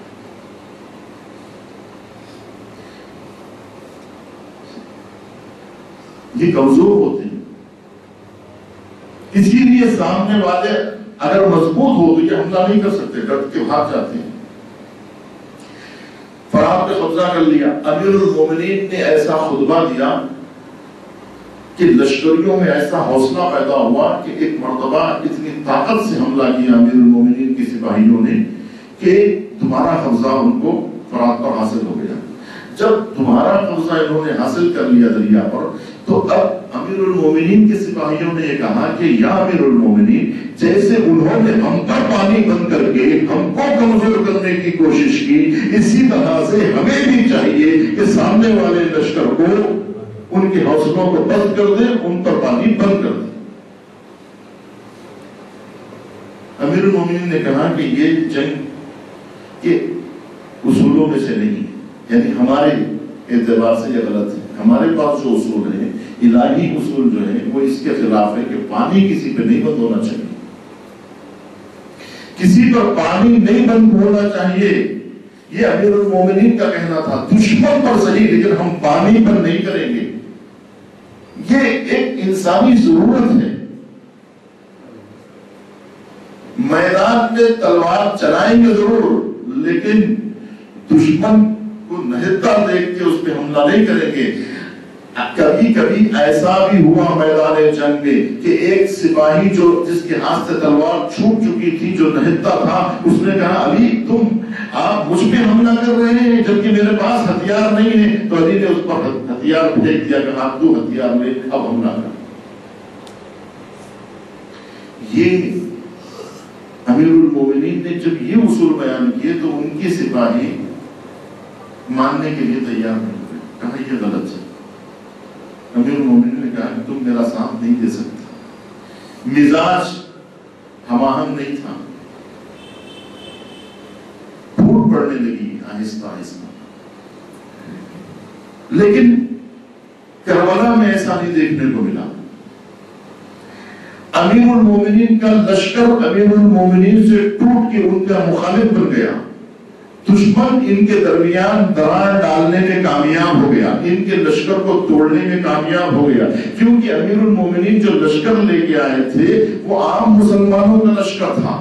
یہ کمزور ہوتے ہیں، اسی لیے سامنے والے اگر مضبوط ہو تو یہ حملہ نہیں کر سکتے، ڈٹ کے بھاگ جاتے ہیں۔ فرات پہ قبضہ کر لیا۔ امیر المومنین نے ایسا خطبہ دیا کہ لشکریوں میں ایسا حوصلہ پیدا ہوا کہ ایک مرتبہ اتنی طاقت سے حملہ کیا امیر المومنین کے سپاہیوں نے کہ تمہارا قبضہ ان کو فرات پر حاصل ہو گیا۔ جب تمہارا قبضہ انہوں نے حاصل کر لیا دریا پر، تو اب امیر المومنین کے سپاہیوں نے یہ کہا کہ یا امیر المومنین، جیسے انہوں نے ہم پر پانی بند کر کے ہم کو کمزور کرنے کی کوشش کی، اسی طرح سے ہمیں بھی چاہیے کہ سامنے والے لشکر کو ان کے حوصلوں کو بند کر دیں، ان پر پانی بند کر دیں۔ امیر المومنین نے کہا کہ یہ جنگ کے اصولوں میں سے نہیں، یعنی ہمارے اعتبار سے یہ غلط ہے۔ ہمارے پاس جو اصول ہیں، الہی اصول جو ہیں، وہ اس کے خلاف ہے کہ پانی کسی پہ نہیں بند ہونا چاہیے، کسی پر پانی نہیں بند ہونا چاہیے۔ یہ امیر المومنین کا کہنا تھا، دشمن پر صحیح لیکن ہم پانی پر نہیں کریں گے۔ یہ ایک انسانی ضرورت ہے۔ میدان میں تلوار چلائیں گے ضرور، لیکن دشمن کو نہتا دیکھ کے اس پہ حملہ نہیں کریں گے۔ کبھی کبھی ایسا بھی ہوا میدان جنگ میں کہ ایک سپاہی جو جس کے ہاتھ سے تلوار چھوٹ چکی تھی، جو نہتا تھا، اس نے کہا علی تم آپ مجھ پہ حملہ کر رہے ہیں جبکہ میرے پاس ہتھیار نہیں ہے۔ تو علی نے اس پر ہتھیار پھینک دیا کہ آپ تو ہتھیار لے، اب حملہ کر۔ یہ امیر المومنین نے جب یہ اصول بیان کیے تو ان کے سپاہی ماننے کے لیے تیار نہیں ہوئے، کہا یہ غلط ہے۔ امیر المومنین نے کہا کہ تم میرا ساتھ نہیں دے سکتے، مزاج ہم آہنگ نہیں تھا۔ پھوٹ پڑنے لگی آہستہ آہستہ، لیکن کربلا میں ایسا نہیں دیکھنے کو ملا۔ امیر المومنین کا لشکر امیر المومنین سے ٹوٹ کے ان کا مخالف بن گیا۔ دشمن ان کے درمیان درار ڈالنے میں کامیاب ہو گیا، ان کے لشکر کو توڑنے میں کامیاب ہو گیا، کیونکہ امیر المومنین جو لشکر لے کے آئے تھے وہ عام مسلمانوں کا لشکر تھا،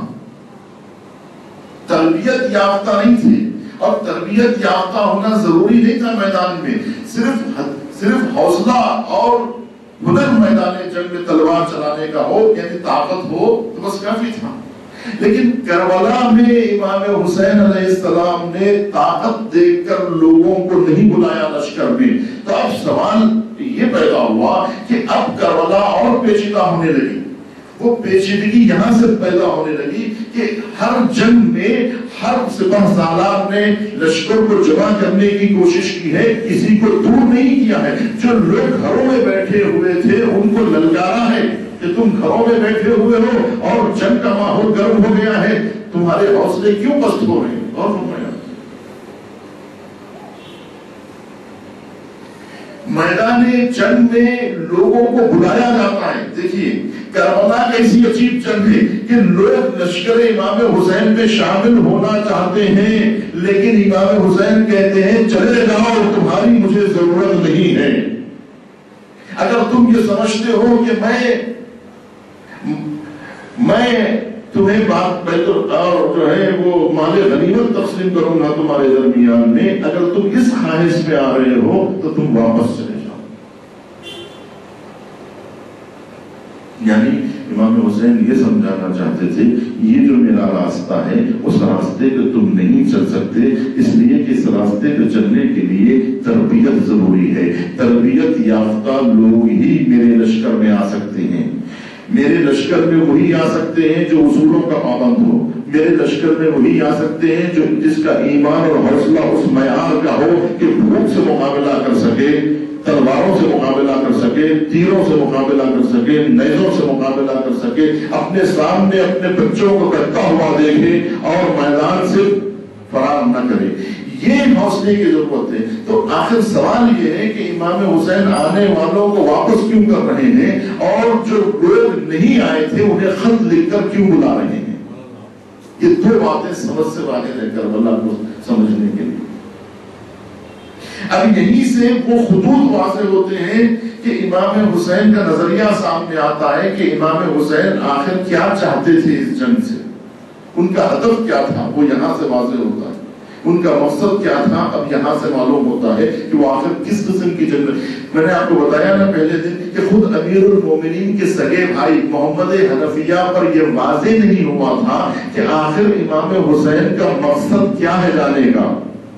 تربیت یافتہ نہیں تھے۔ اور تربیت یافتہ ہونا ضروری نہیں تھا میدان میں، صرف صرف حوصلہ اور ہنر میدان جنگ میں تلوار چلانے کا ہو، یعنی طاقت ہو تو بس کافی تھا۔ لیکن کربلا میں امام حسین علیہ السلام نے طاقت دیکھ کر لوگوں کو نہیں بلایا لشکر میں۔ تو اب سوال یہ پیدا ہوا کہ اب کربلا اور پیچیدہ ہونے لگی۔ وہ پیچیدگی یہاں سے پیدا ہونے لگی کہ ہر جنگ میں ہر سپہ سالار نے لشکر کو جمع کرنے کی کوشش کی ہے، کسی کو دور نہیں کیا ہے۔ جو لوگ گھروں میں بیٹھے ہوئے تھے ان کو للکارا ہے کہ تم گھروں میں بیٹھے ہوئے ہو اور جنگ کا ماحول گرم ہو گیا ہے، تمہارے حوصلے کیوں پست ہو رہے ہیں؟ اور میدان جنگ میں لوگوں کو بلایا جاتا ہے۔ دیکھیے کربلا ایسی عجیب جنگ ہے کہ لوگ لشکر امام حسین میں شامل ہونا چاہتے ہیں، لیکن امام حسین کہتے ہیں چلے جاؤ، تمہاری مجھے ضرورت نہیں ہے۔ اگر تم یہ سمجھتے ہو کہ میں میں تمہیں بات اور جو ہے وہ مال غنیمت تقسیم کروں گا تمہارے درمیان میں، اگر تم اس خواہش میں آ رہے ہو تو تم واپس چلے جاؤ۔ یعنی امام حسین یہ سمجھانا چاہتے تھے یہ جو میرا راستہ ہے اس راستے پہ تم نہیں چل سکتے، اس لیے کہ اس راستے پہ چلنے کے لیے تربیت ضروری ہے۔ تربیت یافتہ لوگ ہی میرے لشکر میں آ سکتے ہیں، میرے لشکر میں وہی آ سکتے ہیں جو اصولوں کا پابند ہو، میرے لشکر میں وہی آ سکتے ہیں جو جس کا ایمان اور حوصلہ اس معیار کا ہو کہ بھوک سے مقابلہ کر سکے، تلواروں سے مقابلہ کر سکے، تیروں سے مقابلہ کر سکے، نیزوں سے مقابلہ کر سکے، اپنے سامنے اپنے بچوں کو کرتا ہوا دیکھے اور میدان سے فرار نہ کرے۔ یہ حوصلے کی ضرورت ہے۔ تو آخر سوال یہ ہے کہ امام حسین آنے والوں کو واپس کیوں کر رہے ہیں، اور جو لوگ نہیں آئے تھے انہیں خط لکھ کر کیوں بلا رہے ہیں؟ یہ دو باتیں سمجھ سے باہر ہے کربلا کو سمجھنے کے لیے۔ اب یہیں سے وہ خطوط واضح ہوتے ہیں کہ امام حسین کا نظریہ سامنے آتا ہے کہ امام حسین آخر کیا چاہتے تھے اس جنگ سے، ان کا ہدف کیا تھا، وہ یہاں سے واضح ہوتا ہے۔ ان کا مقصد کیا تھا، اب یہاں سے معلوم ہوتا ہے کہ وہ آخر کس قسم کی جنگ. میں نے آپ کو بتایا نا پہلے دن کہ خود امیر المومنین کے سگے بھائی محمد حنفیہ پر یہ واضح نہیں ہوا تھا کہ آخر امام حسین کا مقصد کیا ہے جانے کا.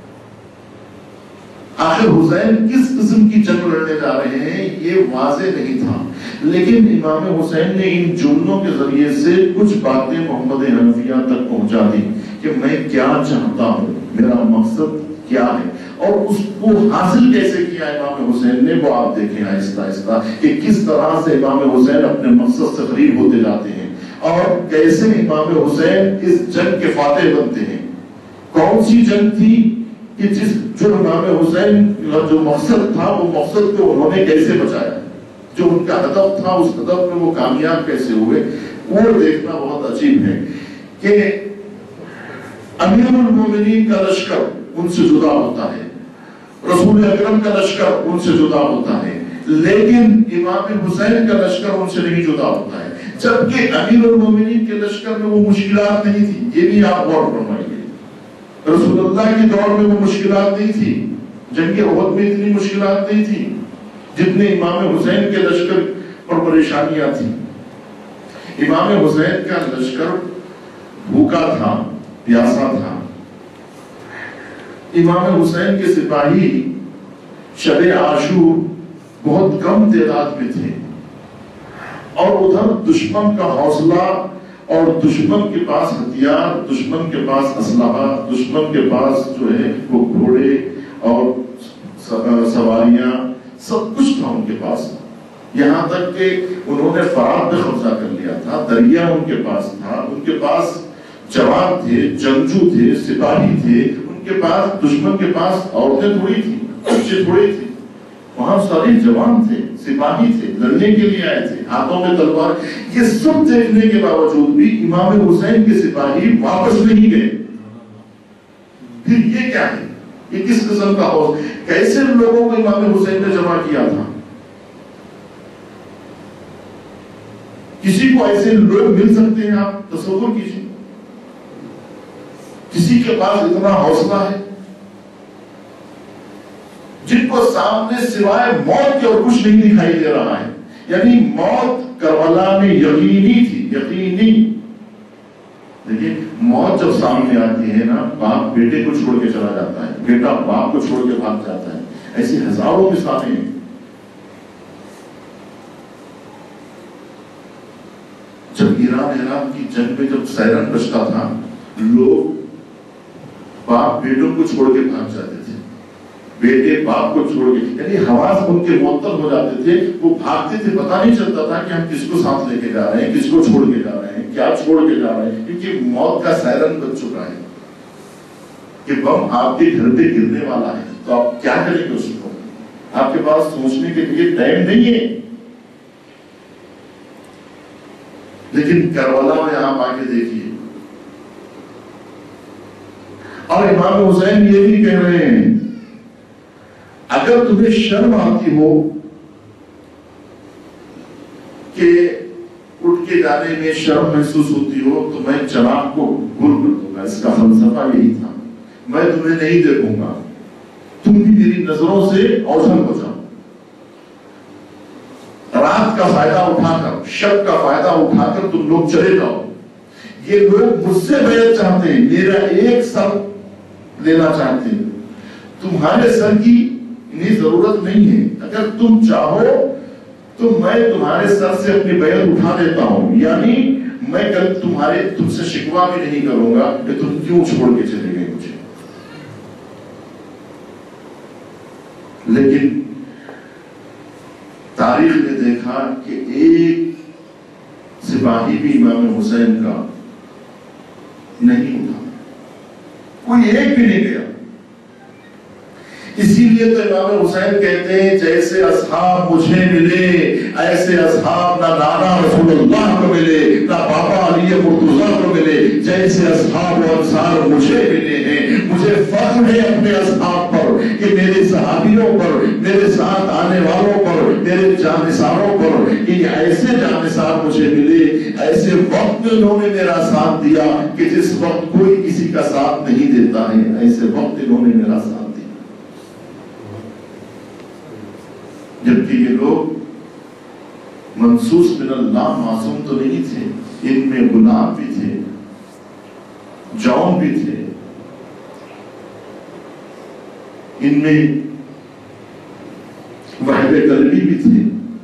آخر حسین کس قسم کی جنگ لڑنے جا رہے ہیں یہ واضح نہیں تھا. لیکن امام حسین نے ان جملوں کے ذریعے سے کچھ باتیں محمد حنفیہ تک پہنچا دی کہ میں کیا چاہتا ہوں، میرا مقصد کیا ہے، اور اس کو حاصل کیسے کیا امام حسین نے، وہ آپ دیکھیں آہستہ آہستہ کہ کس طرح سے امام حسین اپنے مقصد سے قریب ہوتے جاتے ہیں اور کیسے امام حسین اس جنگ کے فاتح بنتے ہیں. کون سی جنگ تھی کہ جس جو امام حسین کا جو مقصد تھا وہ مقصد کو انہوں نے کیسے بچایا، جو ان کا ہدف تھا اس ہدف میں وہ کامیاب کیسے ہوئے. وہ دیکھنا بہت عجیب ہے کہ امیر المومنین کا لشکر ان سے جدا ہوتا ہے، رسول اکرم کا لشکر ان سے جدا ہوتا ہے، لیکن امام حسین کا لشکر ان سے نہیں جدا ہوتا ہے. جبکہ امیر المومنین کے لشکر میں وہ مشکلات نہیں تھی، یہ بھی آپ غور فرمائیے. رسول اللہ کے دور میں وہ مشکلات نہیں تھی، جنگ احد میں اتنی مشکلات نہیں تھی جتنے امام حسین کے لشکر پر پریشانیاں تھیں. امام حسین کا لشکر بھوکا تھا، پیاسا تھا. امام حسین کے سپاہی شب عاشور بہت کم تعداد میں تھے، اور ادھر دشمن کا حوصلہ اور دشمن کے پاس ہتھیار، دشمن کے پاس اسلحہ، دشمن کے پاس جو ہے وہ گھوڑے اور سواریاں سب کچھ تھا ان کے پاس. یہاں تک کہ انہوں نے فرات پہ قبضہ کر لیا تھا، دریا ان کے پاس تھا، ان کے پاس جوان تھے، جنگجو تھے، سپاہی تھے. ان کے پاس دشمن کے پاس عورتیں تھوڑی تھی، بچے تھوڑے تھے، وہاں سارے جوان تھے، سپاہی تھے، لڑنے کے لیے آئے تھے، ہاتھوں میں تلوار. یہ سب دیکھنے کے باوجود بھی امام حسین کے سپاہی واپس نہیں گئے. پھر یہ کیا ہے، یہ کس قسم کا حوصلہ، کیسے لوگوں کو امام حسین نے جمع کیا تھا؟ کسی کو ایسے لوگ مل سکتے ہیں؟ آپ تصور کیجیے، کسی کے پاس اتنا حوصلہ ہے جن کو سامنے سوائے موت کے اور کچھ نہیں دکھائی دے رہا ہے. یعنی موت کربلا میں یقینی تھی، یقینی. لیکن موت جب سامنے آتی ہے نا، باپ بیٹے کو چھوڑ کے چلا جاتا ہے، بیٹا باپ کو چھوڑ کے بھاگ جاتا ہے. ایسی ہزاروں مثالیں ہیں. جب ایران عراق کی جنگ میں جب سائرن بجتا تھا، لوگ باپ بیٹوں کو چھوڑ کے بھاگ جاتے تھے، بیٹے باپ کو چھوڑ کے، یعنی حواس ان کے معطل ہو جاتے تھے. وہ بھاگتے تھے، پتہ نہیں چلتا تھا کہ ہم کس کو ساتھ لے کے جا رہے ہیں، کس کو چھوڑ کے جا رہے ہیں، کیا چھوڑ کے جا رہے ہیں، کیونکہ موت کا سائرن بج چکا ہے کہ بم آپ کے گھر پہ گرنے والا ہے. تو آپ کیا کریں گے؟ اس کو آپ کے پاس سوچنے کے لیے ٹائم نہیں ہے. لیکن کربلا میں آپ آگے دیکھیے، اور امام حسین یہ بھی کہہ رہے ہیں اگر تمہیں شرم آتی ہو کہ اٹھ کے جانے میں شرم محسوس ہوتی ہو تو میں چراغ کو گل کر دوں گا. اس کا فلسفہ یہی تھا، میں تمہیں نہیں دیکھوں گا، تم بھی میری نظروں سے اوجھل ہو جاؤ. رات کا فائدہ اٹھا کر، شب کا فائدہ اٹھا کر تم لوگ چلے جاؤ. یہ لوگ مجھ سے بیعت چاہتے ہیں، میرا ایک سر لینا چاہتے ہیں. تمہارے سر کی انہیں ضرورت نہیں ہے. اگر تم چاہو تو میں تمہارے سر سے اپنی بیعت اٹھا دیتا ہوں. یعنی میں کل تمہارے تم سے شکوہ بھی نہیں کروں گا کہ تم کیوں چھوڑ کے چلے گئے مجھے. لیکن تاریخ نے دیکھا کہ ایک سپاہی بھی امام حسین کا نہیں اٹھا، کوئی ایک بھی نہیں گیا. اسی لیے تو امام حسین کہتے ہیں جیسے اصحاب مجھے ملے ایسے اصحاب نہ نانا رسول اللہ کو ملے نہ بابا علی مرتضیٰ کو ملے. جیسے اصحاب و انصار مجھے ملے ہیں، مجھے فخر ہے اپنے اصحاب پر کہ میرے صحابیوں پر، میرے ساتھ آنے والوں پر، میرے جانثاروں پر، کہ ایسے جانثار مجھے ملے، ایسے وقت میں انہوں نے میرا ساتھ دیا کہ جس وقت کوئی کسی کا ساتھ نہیں دیتا ہے، ایسے وقت انہوں نے میرا ساتھ دیا۔ جبکہ یہ لوگ منصوص من اللہ معصوم تو نہیں تھے، ان میں گناہ بھی تھے، جرم بھی تھے، ان میں وحب قلبی بھی تھے۔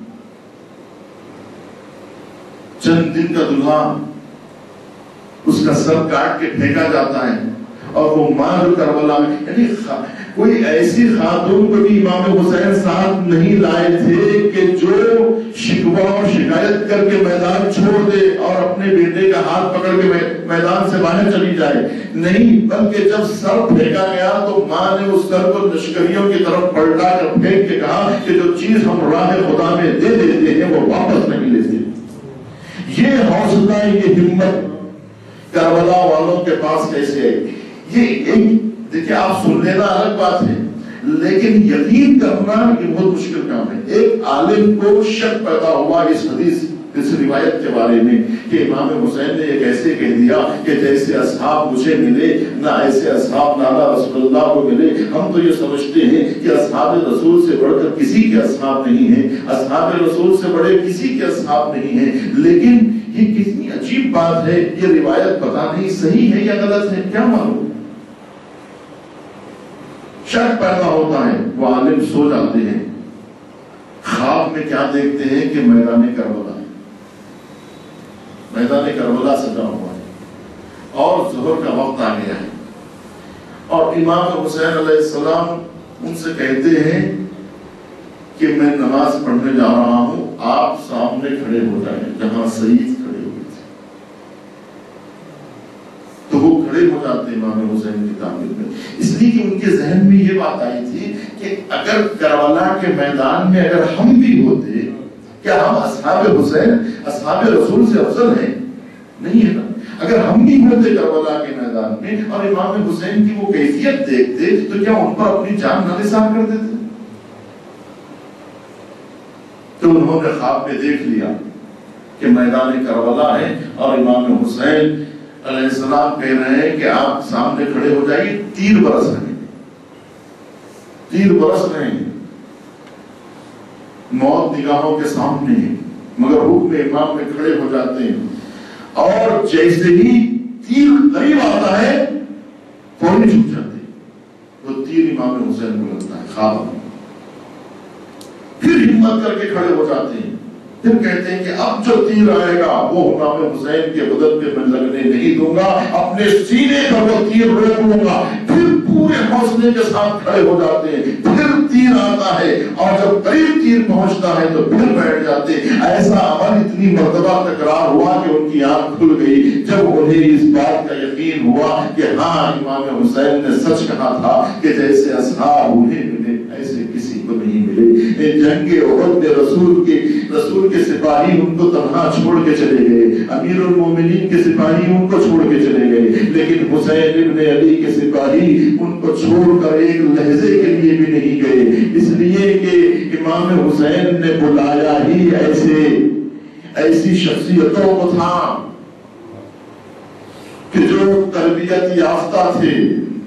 چند دن کا دلہا اس کا سر کاٹ کے پھینکا جاتا ہے، اور وہ ماں جو کربلا میں، یعنی کوئی ایسی خاتون کو بھی امام حسین ساتھ نہیں لائے تھے کہ جو شکوہ اور شکایت کر کے میدان چھوڑ دے اور اپنے بیٹے کا ہاتھ پکڑ کے میدان سے باہر چلی جائے، نہیں، بلکہ جب سر پھینکا گیا تو ماں نے اس سر کو لشکریوں کی طرف پلٹا کر پھینک کے کہا کہ جو چیز ہم راہ خدا میں دے دیتے ہیں وہ واپس نہیں لیتے۔ یہ حوصلہ، یہ ہمت کربلا والوں کے پاس کیسے ہے؟ یہ ایک دیکھیں، آپ سن لینا الگ بات ہے، لیکن یقین کرنا یہ بہت مشکل کام ہے۔ ایک عالم کو شک پیدا ہوا اس حدیث، اس روایت کے بارے میں کہ امام حسین نے یہ کیسے کہہ دیا کہ جیسے اصحاب مجھے ملے نہ ایسے اصحاب نانا رسول اللہ کو ملے۔ ہم تو یہ سمجھتے ہیں کہ اصحاب رسول سے بڑھ کر کسی کے اصحاب نہیں ہیں، اصحاب رسول سے بڑے کسی کے اصحاب نہیں ہیں، لیکن یہ کتنی عجیب بات ہے، یہ روایت پتہ نہیں صحیح ہے یا غلط ہے، کیا معلوم؟ شک پیدا ہوتا ہے، وہ عالم سو جاتے ہیں، خواب میں کیا دیکھتے ہیں کہ میدان کربلا میدان کربلا سجا ہوا ہے اور ظہر کا وقت آ گیا ہے، اور امام حسین علیہ السلام ان سے کہتے ہیں کہ میں نماز پڑھنے جا رہا ہوں، آپ سامنے کھڑے ہو جائیں جہاں سعید کھڑے ہوئے تھے۔ تو وہ کھڑے ہو جاتے ہیں امام حسین کی تعمیر میں، اس لیے کہ ان کے ذہن میں یہ بات آئی تھی کہ اگر کربلا کے میدان میں اگر ہم بھی ہوتے، کیا ہم اصحاب حسین اصحاب رسول سے افضل ہیں؟ نہیں ہے نا۔ اگر ہم بھی ہوتے کربلا کے میدان میں اور امام حسین کی وہ کیفیت دیکھتے تو کیا ان پر اپنی جان نہ نثار کر دیتے؟ تو انہوں نے خواب میں دیکھ لیا کہ میدان کربلا ہے اور امام حسین علیہ السلام کہہ رہے ہیں کہ آپ سامنے کھڑے ہو جائیے، تیر برس رہے ہیں، تیر برس رہے ہیں، موت نگاہوں کے سامنے ہے، مگر حکم امام میں کھڑے ہو جاتے ہیں، اور جیسے ہی تیر قریب آتا ہے فوری جھک جاتے ہیں، وہ تیر امام حسین کو لگتا ہے خواب میں، پھر ہمت کر کے کھڑے ہو جاتے ہیں، پھر کہتے ہیں کہ اب جو تیر آئے گا وہ امام حسین کے بدن پہ میں لگنے نہیں دوں گا، اپنے سینے پر وہ تیر روک لوں گا۔ پھر پورے حوصلے کے ساتھ کھڑے ہو جاتے ہیں، پھر تیر آتا ہے اور جب قریب تیر پہنچتا ہے تو پھر بیٹھ جاتے ہیں۔ ایسا عمل اتنی مرتبہ تکرار ہوا کہ ان کی آنکھ کھل گئی جب انہیں اس بات کا یقین ہوا کہ ہاں امام حسین نے سچ کہا تھا کہ جیسے اصحاب انہیں ملے ایسے کسی کو نہیں ملے۔ جنگ احد میں رسول کے رسول کے سپاہی ان کو تنہا چھوڑ کے چلے گئے، امیر المومنین کے سپاہی ان کو چھوڑ کے چلے گئے، لیکن حسین ابن علی کے سپاہی ان کو چھوڑ کر ایک لحظے کے لیے بھی نہیں گئے، اس لیے کہ امام حسین نے بلایا ہی ایسے ایسی شخصیتوں کو تھا کہ جو تربیت یافتہ تھے،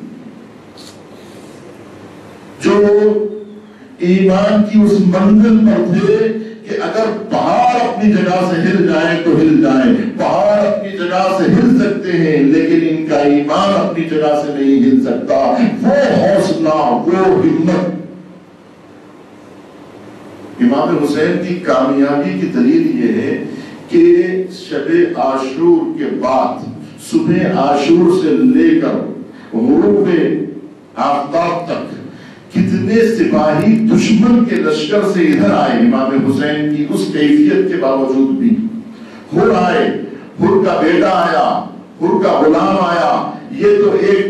جو ایمان کی اس منزل پر تھے کہ اگر پہاڑ اپنی جگہ سے ہل جائیں تو ہل جائیں، پہاڑ اپنی جگہ سے ہل سکتے ہیں لیکن ان کا ایمان اپنی جگہ سے نہیں ہل سکتا۔ وہ حوصلہ، وہ ہمت امام حسین کی کامیابی کی دلیل یہ ہے کہ شب عاشور کے بعد صبح عاشور سے لے کر غروب آفتاب تک کتنے سپاہی دشمن کے لشکر سے ادھر آئے امام حسین کی اس کیفیت کے باوجود بھی۔ حر آئے، حر کا بیٹا آیا، حر کا غلام آیا، یہ تو ایک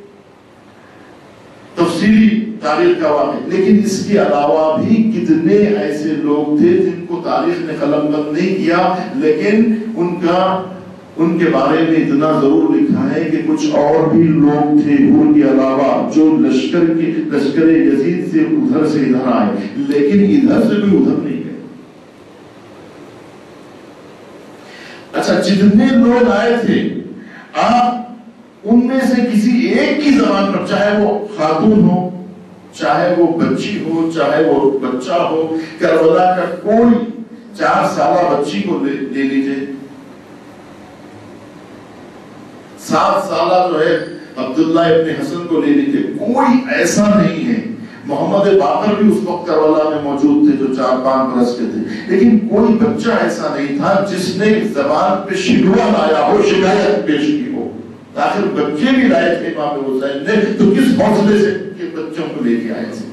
تفصیلی تاریخ کا واقعہ، لیکن اس کے علاوہ بھی کتنے ایسے لوگ تھے جن کو تاریخ نے قلم بند نہیں کیا، لیکن ان کا ان کے بارے میں اتنا ضرور لکھا ہے کہ کچھ اور بھی لوگ تھے حر کے علاوہ جو لشکر کی لشکر یزید سے ادھر سے ادھر آئے، لیکن ادھر سے بھی ادھر نہیں گئے۔ اچھا جتنے لوگ آئے تھے آپ ان میں سے کسی ایک کی زبان پر، چاہے وہ خاتون ہو، چاہے وہ بچی ہو، چاہے وہ بچہ ہو، کربلا کا کوئی چار سالہ بچی کو لے لیجئے، سات سالہ جو ہے عبداللہ ابن حسن کو لے لیجئے، کوئی ایسا نہیں ہے. محمد باقر بھی اس وقت کربلا میں موجود تھے جو چار پانچ برس کے تھے، لیکن کوئی بچہ ایسا نہیں تھا جس نے زبان پہ شکوہ لایا ہو، شکایت پیش کی ہو. آخر بچے بھی لائے تھے امام حسین نے، تو کس حوصلے سے کہ بچوں کو لے کے آئے تھے،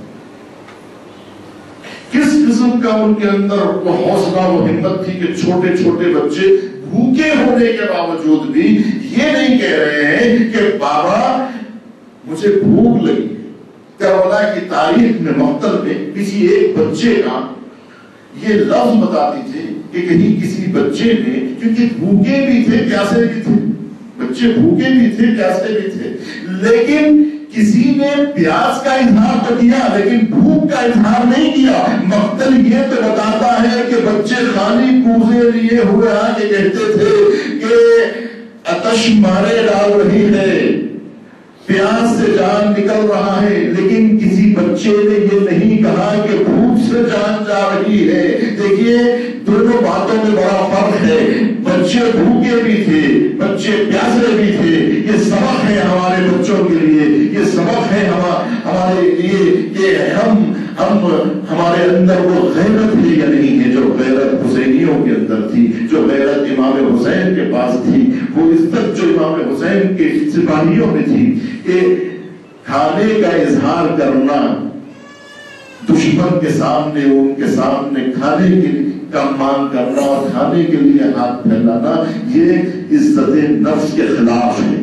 کس قسم کا ان کے اندر وہ حوصلہ وہ ہمت تھی کہ چھوٹے چھوٹے بچے بھوکے ہونے کے باوجود بھی یہ نہیں کہہ رہے ہیں کہ بابا مجھے بھوک لگی. کربلا کی تاریخ میں مقتل میں کسی ایک بچے کا یہ لفظ بتاتی تھی کہ کہیں کسی بچے نے، کیونکہ بھوکے بھی تھے پیاسے بھی تھے، بچے بھوکے بھی تھے پیاسے بھی تھے، لیکن کسی نے پیاس کا اظہار تو کیا لیکن بھوک کا اظہار نہیں کیا. مقتل یہ تو بتاتا ہے کہ بچے خالی کوزے لیے ہوئے آ کے کہتے تھے کہ آتش مارے ڈال رہی ہے، پیاس سے جان نکل رہا ہے، لیکن کسی بچے نے یہ نہیں کہا کہ بھوک سے جان جا رہی ہے. دیکھیے دونوں باتوں میں بڑا فرق ہے. بچے بھوکے بھی تھے، بچے پیاسے بھی تھے. یہ سبق ہے ہمارے بچوں کے لیے، یہ سبق ہے ہمارے لیے کہ ہم ہم ہمارے اندر وہ غیرت ہے یا نہیں ہے جو غیرت حسینیوں کے اندر تھی، جو غیرت امام حسین کے پاس تھی، وہ عزت جو امام حسین کے سپاہیوں میں تھی کہ کھانے کا اظہار کرنا، دشمن کے سامنے ان کے سامنے کھانے کے کا مانگ کرنا اور کھانے کے لیے ہاتھ پھیلانا، یہ عزت نفس کے خلاف ہے.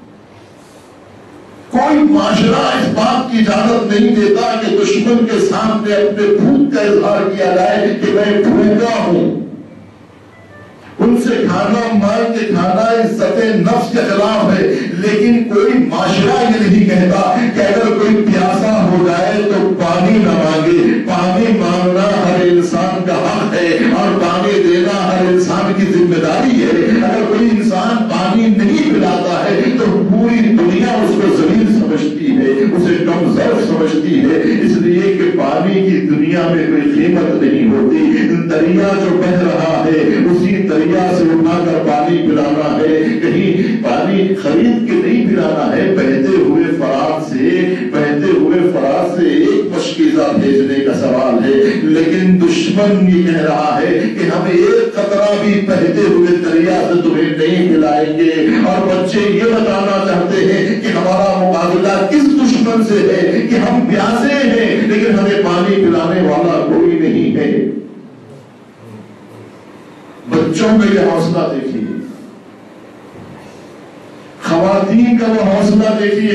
کوئی معاشرہ اس بات کی اجازت نہیں دیتا کہ دشمن کے سامنے اپنے بھوک کا اظہار کیا جائے کہ میں بھوکا ہوں. ان سے کھانا مانگ کے کھانا عزت نفس کے خلاف ہے. لیکن کوئی معاشرہ یہ نہیں کہتا کہ اگر کوئی پیاسا ہو جائے تو پانی نہ مانگے. پانی مانگنا ہر انسان کا حق ہے اور پانی دینا ہر انسان کی ذمہ داری ہے. اگر کوئی انسان پانی نہیں پلاتا ہے تو پوری دنیا اس کو ذلیل سمجھتی ہے، اسے کمزور سمجھتی ہے، اس لیے کہ پانی کی دنیا میں کوئی قیمت نہیں ہوتی. دریا جو بہہ رہا ہے اسی دریا سے اٹھا کر پانی پلانا ہے، کہیں پانی خرید کے نہیں پلانا ہے. بہتے ہوئے فراز سے بہتے ہوئے فراز سے ایک مشکیزہ بھیجنے کا سوال ہے، لیکن دشمن یہ کہہ رہا ہے کہ ہم ایک قطرہ بھی بہتے ہوئے دریا سے تمہیں نہیں پلائیں گے. اور بچے یہ بتانا چاہتے ہیں کہ ہمارا مقابلہ کس دشمن سے ہے کہ ہم پیاسے ہیں لیکن ہمیں پانی پلانے والا کوئی نہیں ہے. بچوں کا یہ حوصلہ دیکھیے، خواتین کا وہ حوصلہ دیکھیے.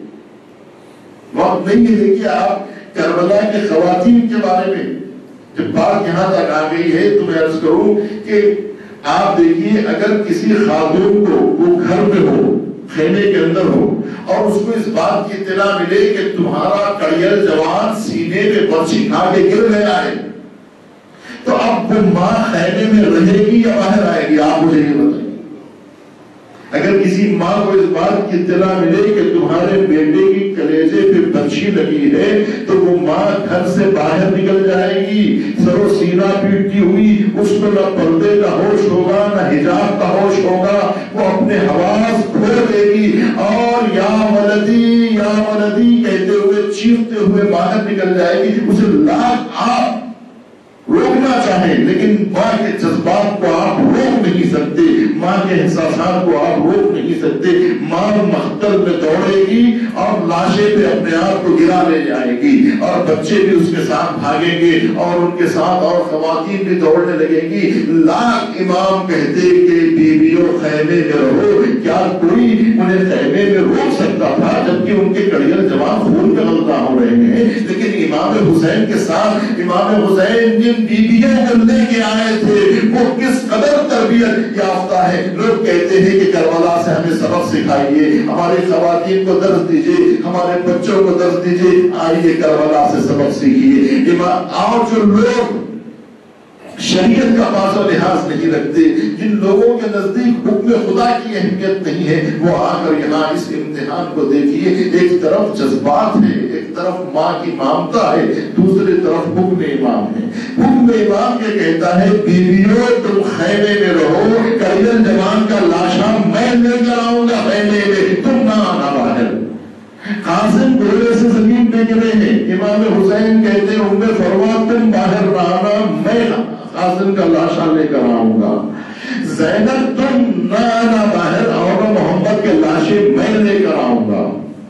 وقت نہیں ہے. دیکھیے آپ کربلا کے خواتین کے بارے میں جب بات یہاں تک آ گئی ہے تو میں عرض کروں کہ آپ دیکھیے اگر کسی خاتون کو وہ گھر میں ہو، خیمے کے اندر ہو، اور اس کو اس بات کی اطلاع ملے کہ تمہارا کڑیل جوان سینے میں برچھی کھا کے گر گیا ہے، تو اب وہ ماں خیمے میں رہے گی یا باہر آئے گی؟ آپ مجھے یہ بتائیے. اگر کسی ماں کو اس بات کی اطلاع ملے کہ تمہارے بیٹے کی کلیجے پہ برچھی لگی ہے تو وہ ماں گھر سے باہر نکل جائے گی، سرو سینہ پیٹتی ہوئی. اس کو نہ پردے کا ہوش ہوگا نہ حجاب کا ہوش ہوگا، وہ اپنے حواس کھو دے گی اور یا ولدی یا ولدی کہتے ہوئے چیختے ہوئے باہر نکل جائے گی. اسے لاکھ آپ روکنا چاہیں لیکن ماں کے جذبات کو آپ روک نہیں سکتے، ماں کے احساسات کو آپ روک نہیں سکتے. ماں مقتل میں دوڑے گی اور لاشیں پہ اپنے آپ کو گرا لے جائے گی اور بچے بھی اس کے ساتھ بھاگیں گے اور ان کے ساتھ اور خواتین بھی دوڑنے لگیں گی. لاکھ امام کہتے کہ بیویوں خیمے میں رہو، کیا کوئی انہیں خیمے میں روک سکتا تھا جبکہ ان کے کڑیل جوان خون میں غلطہ ہو رہے ہیں؟ لیکن امام حسین کے ساتھ امام حسین جن بیویوں کو لے کے آئے تھے وہ کس قدر تربیت یافتہ ہے. لوگ کہتے ہیں کہ کربلا سے ہمیں سبق سکھائیے، ہماری خواتین کو درس دیجیے، ہمارے بچوں کو درس دیجیے. آئیے کربلا سے سبق سیکھیے. اور جو لوگ شریعت کا پاس و لحاظ نہیں رکھتے، جن لوگوں کے نزدیک حکم خدا کی اہمیت نہیں ہے، وہ آ کر یہاں اس امتحان کو دیکھیے، ایک طرف جذبات ہے، ایک طرف ماں کی مامتا ہے، دوسری طرف حکم امام ہے۔ حکم امام یہ کہتا ہے بیویوں تم خیمے میں رہو، کریل جوان کا لاشا میں لے کر آؤں گا خیمے میں، تم نہ آنا باہر۔ قاسم گھوڑے سے زمین پہ گرے ہیں، امام حسین کہتے ہیں ام فروا تم باہر نہ آنا، میں قاسم کا لاشا لے کر آؤں گا۔ زینب تم نہ آنا باہر، اور محمد کے لاشیں میں لے کر آؤں گا۔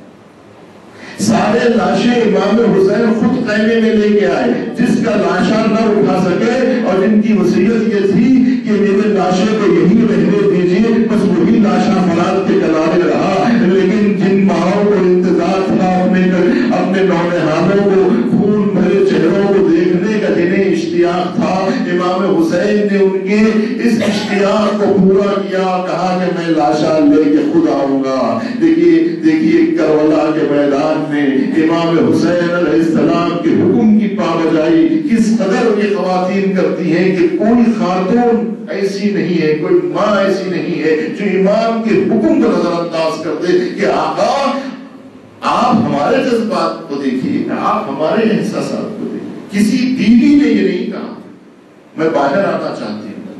سارے لاشیں امام حسین خود خیمے میں لے کے آئے، جس کا لاشا نہ اٹھا سکے اور جن کی وصیت یہ تھی کہ میرے لاشے کو یہی رہنے دیجیے، بس وہی لاشا فرات کے کنارے رہا۔ لیکن جن ماؤں کو انتظار تھا اپنے اپنے نونہانوں کو خون بھرے چہروں کو دیکھنے کا، جنہیں اشتیاق تھا، امام حسین نے ان کے اس اشتیاق کو پورا کیا، کہا کہ میں لاشا لے کے خود آؤں گا۔ دیکھیے دیکھیے کربلا کے میدان میں امام حسین علیہ السلام کے حکم کی پابجائی کس قدر یہ خواتین کرتی ہیں کہ کوئی خاتون ایسی نہیں ہے، کوئی ماں ایسی نہیں ہے جو امام کے حکم کو نظر انداز کر دے کہ آقا آپ ہمارے جذبات کو دیکھیے، آپ ہمارے احساسات کو دیکھیے۔ کسی بیوی نے یہ نہیں کہا میں باہر آنا چاہتی ہوں۔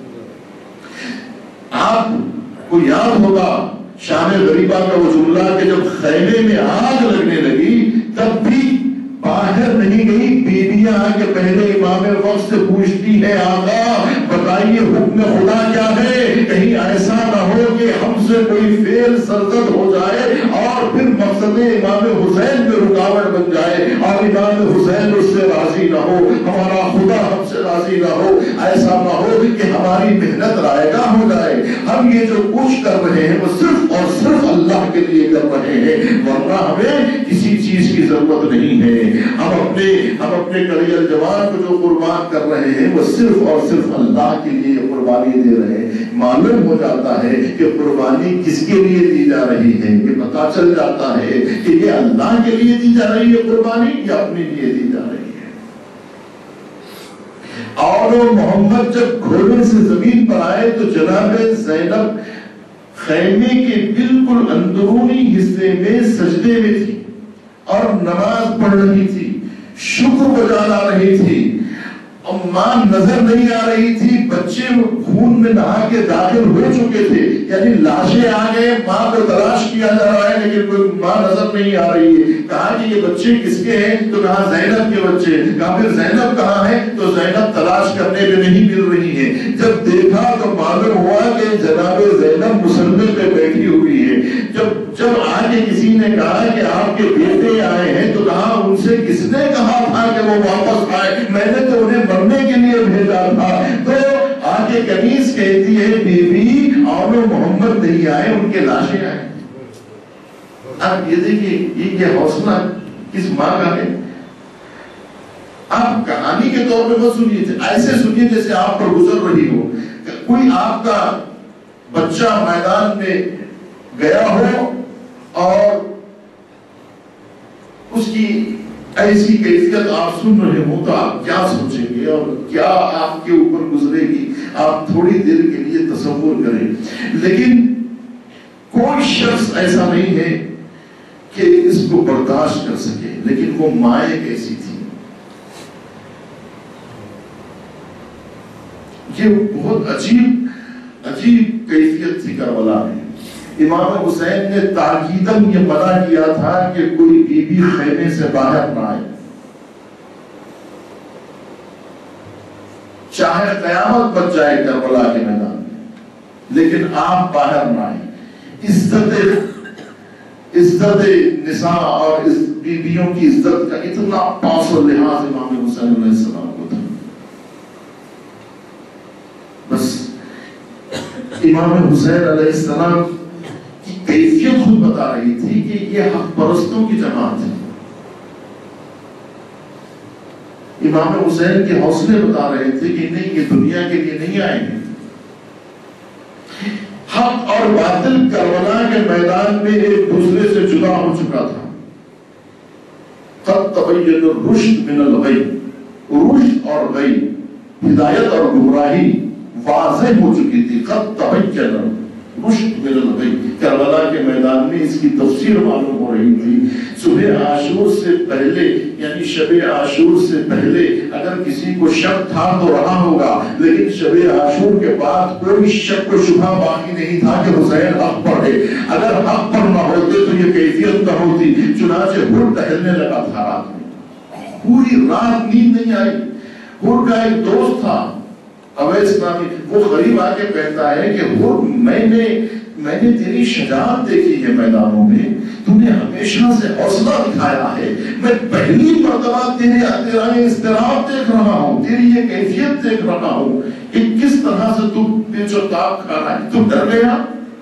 آپ کو یاد ہوگا شان غریبہ کا وہ جملہ کہ جب خیمے میں آگ لگنے لگی تب بھی باہر نہیں گئی، بیویاں آ کے پہلے امام وقت سے پوچھتی ہے آقا بتائیے حکم خدا کیا ہے، کہیں ایسا نہ ہو کہ ہم سے کوئی فعل سرزد ہو جائے اور پھر مقصد امام حسین میں رکاوٹ بن جائے اور امام حسین اس سے راضی نہ ہو، ہمارا خدا ہم سے راضی نہ ہو، ایسا نہ ہو کہ ہماری محنت رائے گاہ ہو جائے، ہم یہ جو کچھ کر رہے ہیں وہ صرف اور صرف اللہ کے لیے کر رہے ہیں، ورنہ ہمیں کسی چیز کی ضرورت نہیں ہے۔ ہم اپنے ہم اپنے کریل جوان کو جو قربان کر رہے ہیں وہ صرف اور صرف اللہ کے لیے قربانی دے رہے ہیں۔ معلوم ہو جاتا ہے کہ قربانی کس کے لیے دی جا رہی ہے، یہ پتہ چل جاتا ہے کہ یہ اللہ کے لیے دی جا رہی ہے قربانی یا اپنے لیے دی جا رہی ہے۔ اور محمد جب گھوڑے سے زمین پر آئے تو جناب زینب خیمے کے بالکل اندرونی حصے میں سجدے میں تھی اور نماز پڑھ رہی تھی، شکر بجا لا رہی تھی، اور ماں نظر نہیں آ رہی تھی، بچے خون میں نہا کے داخل ہو چکے تھے، یعنی لاشیں آ گئے، ماں کو تلاش کیا جا رہا ہے لیکن کوئی ماں نظر نہیں آ رہی ہے۔ کہا کہ یہ بچے کس کے ہیں؟ تو کہا زینب کے بچے۔ کہا پھر زینب کہاں ہے؟ تو زینب تلاش کرنے میں نہیں مل رہی ہے۔ جب دیکھا تو معلوم ہوا کہ جناب زینب مصلی پہ بیٹھی ہوئی ہے۔ جب جب آگے کسی نے کہا کہ آپ کے بیٹے آئے ہیں تو کہا ان سے کس نے کہا تھا کہ وہ واپس آئے؟ میں نے تو انہیں مرنے کے لیے بھیجا تھا۔ تو آگے کنیز کہتی ہے بی بی اور محمد نہیں آئے، ان کے لاشیں آئے۔ اب یہ دیکھیے یہ حوصلہ کس ماں کا ہے؟ آپ کہانی کے طور پہ مت سنیے، ایسے سنیے جیسے آپ پر گزر رہی ہو، کوئی آپ کا بچہ میدان میں گیا ہو اور اس کی ایسی کیفیت آپ سن رہے ہو تو آپ کیا سوچیں گے اور کیا آپ کے اوپر گزرے گی، آپ تھوڑی دیر کے لیے تصور کریں۔ لیکن کوئی شخص ایسا نہیں ہے کہ اس کو برداشت کر سکے، لیکن وہ مائیں کیسی تھی، یہ بہت عجیب عجیب کیفیت تھی کربلا میں۔ امام حسین نے تاکیداً یہ منع کیا تھا کہ کوئی بی بی خیمے سے باہر نہ آئے، چاہے قیامت بچ جائے کربلا کے میدان میں، لیکن آپ باہر نہ آئے۔ عزت عزت نساء اور بیویوں کی عزت کا اتنا پاس و لحاظ امام حسین علیہ السلام کو تھا۔ بس امام حسین علیہ السلام کی کیفیت خود بتا رہی تھی کہ یہ حق پرستوں کی جماعت ہے۔ امام حسین کے حوصلے بتا رہے تھے کہ نہیں، یہ دنیا کے لیے نہیں آئیں گے۔ حق اور باطل کربلا کے میدان میں ایک دوسرے سے جدا ہو چکا تھا۔ قد تبین الرشد من الغی، رشد اور غی ہدایت اور گمراہی واضح ہو چکی تھی. قد تبین رشد من الغی. کربلا کے میدان میں اس کی تفسیر معلوم ہو رہی تھی. صبح عاشور سے پہلے یعنی شب عاشور سے پہلے اگر کسی کو شک تھا تو رہا ہوگا، لیکن شب عاشور کے بعد کوئی شک و شبہ باقی نہیں تھا کہ حسین حق پر ہے. اگر حق پر نہ ہوتے تو یہ کیفیت نہ ہوتی. چنانچہ حر ٹہلنے لگا تھا رات میں، پوری رات نیند نہیں آئی. حر کا ایک دوست تھا اویس نامی، وہ غریب آ کے کہتا ہے کہ حر میں نے میں نے تیری شجاعت دیکھی ہے میدانوں میں، تو نے ہمیشہ سے حوصلہ دکھایا ہے. میں پہلی مرتبہ تیرے تیرا اضطراب دیکھ رہا ہوں، تیری یہ کیفیت دیکھ رہا ہوں کہ کس طرح سے تو جو تاب کھا رہا ہے. تو ڈر گیا،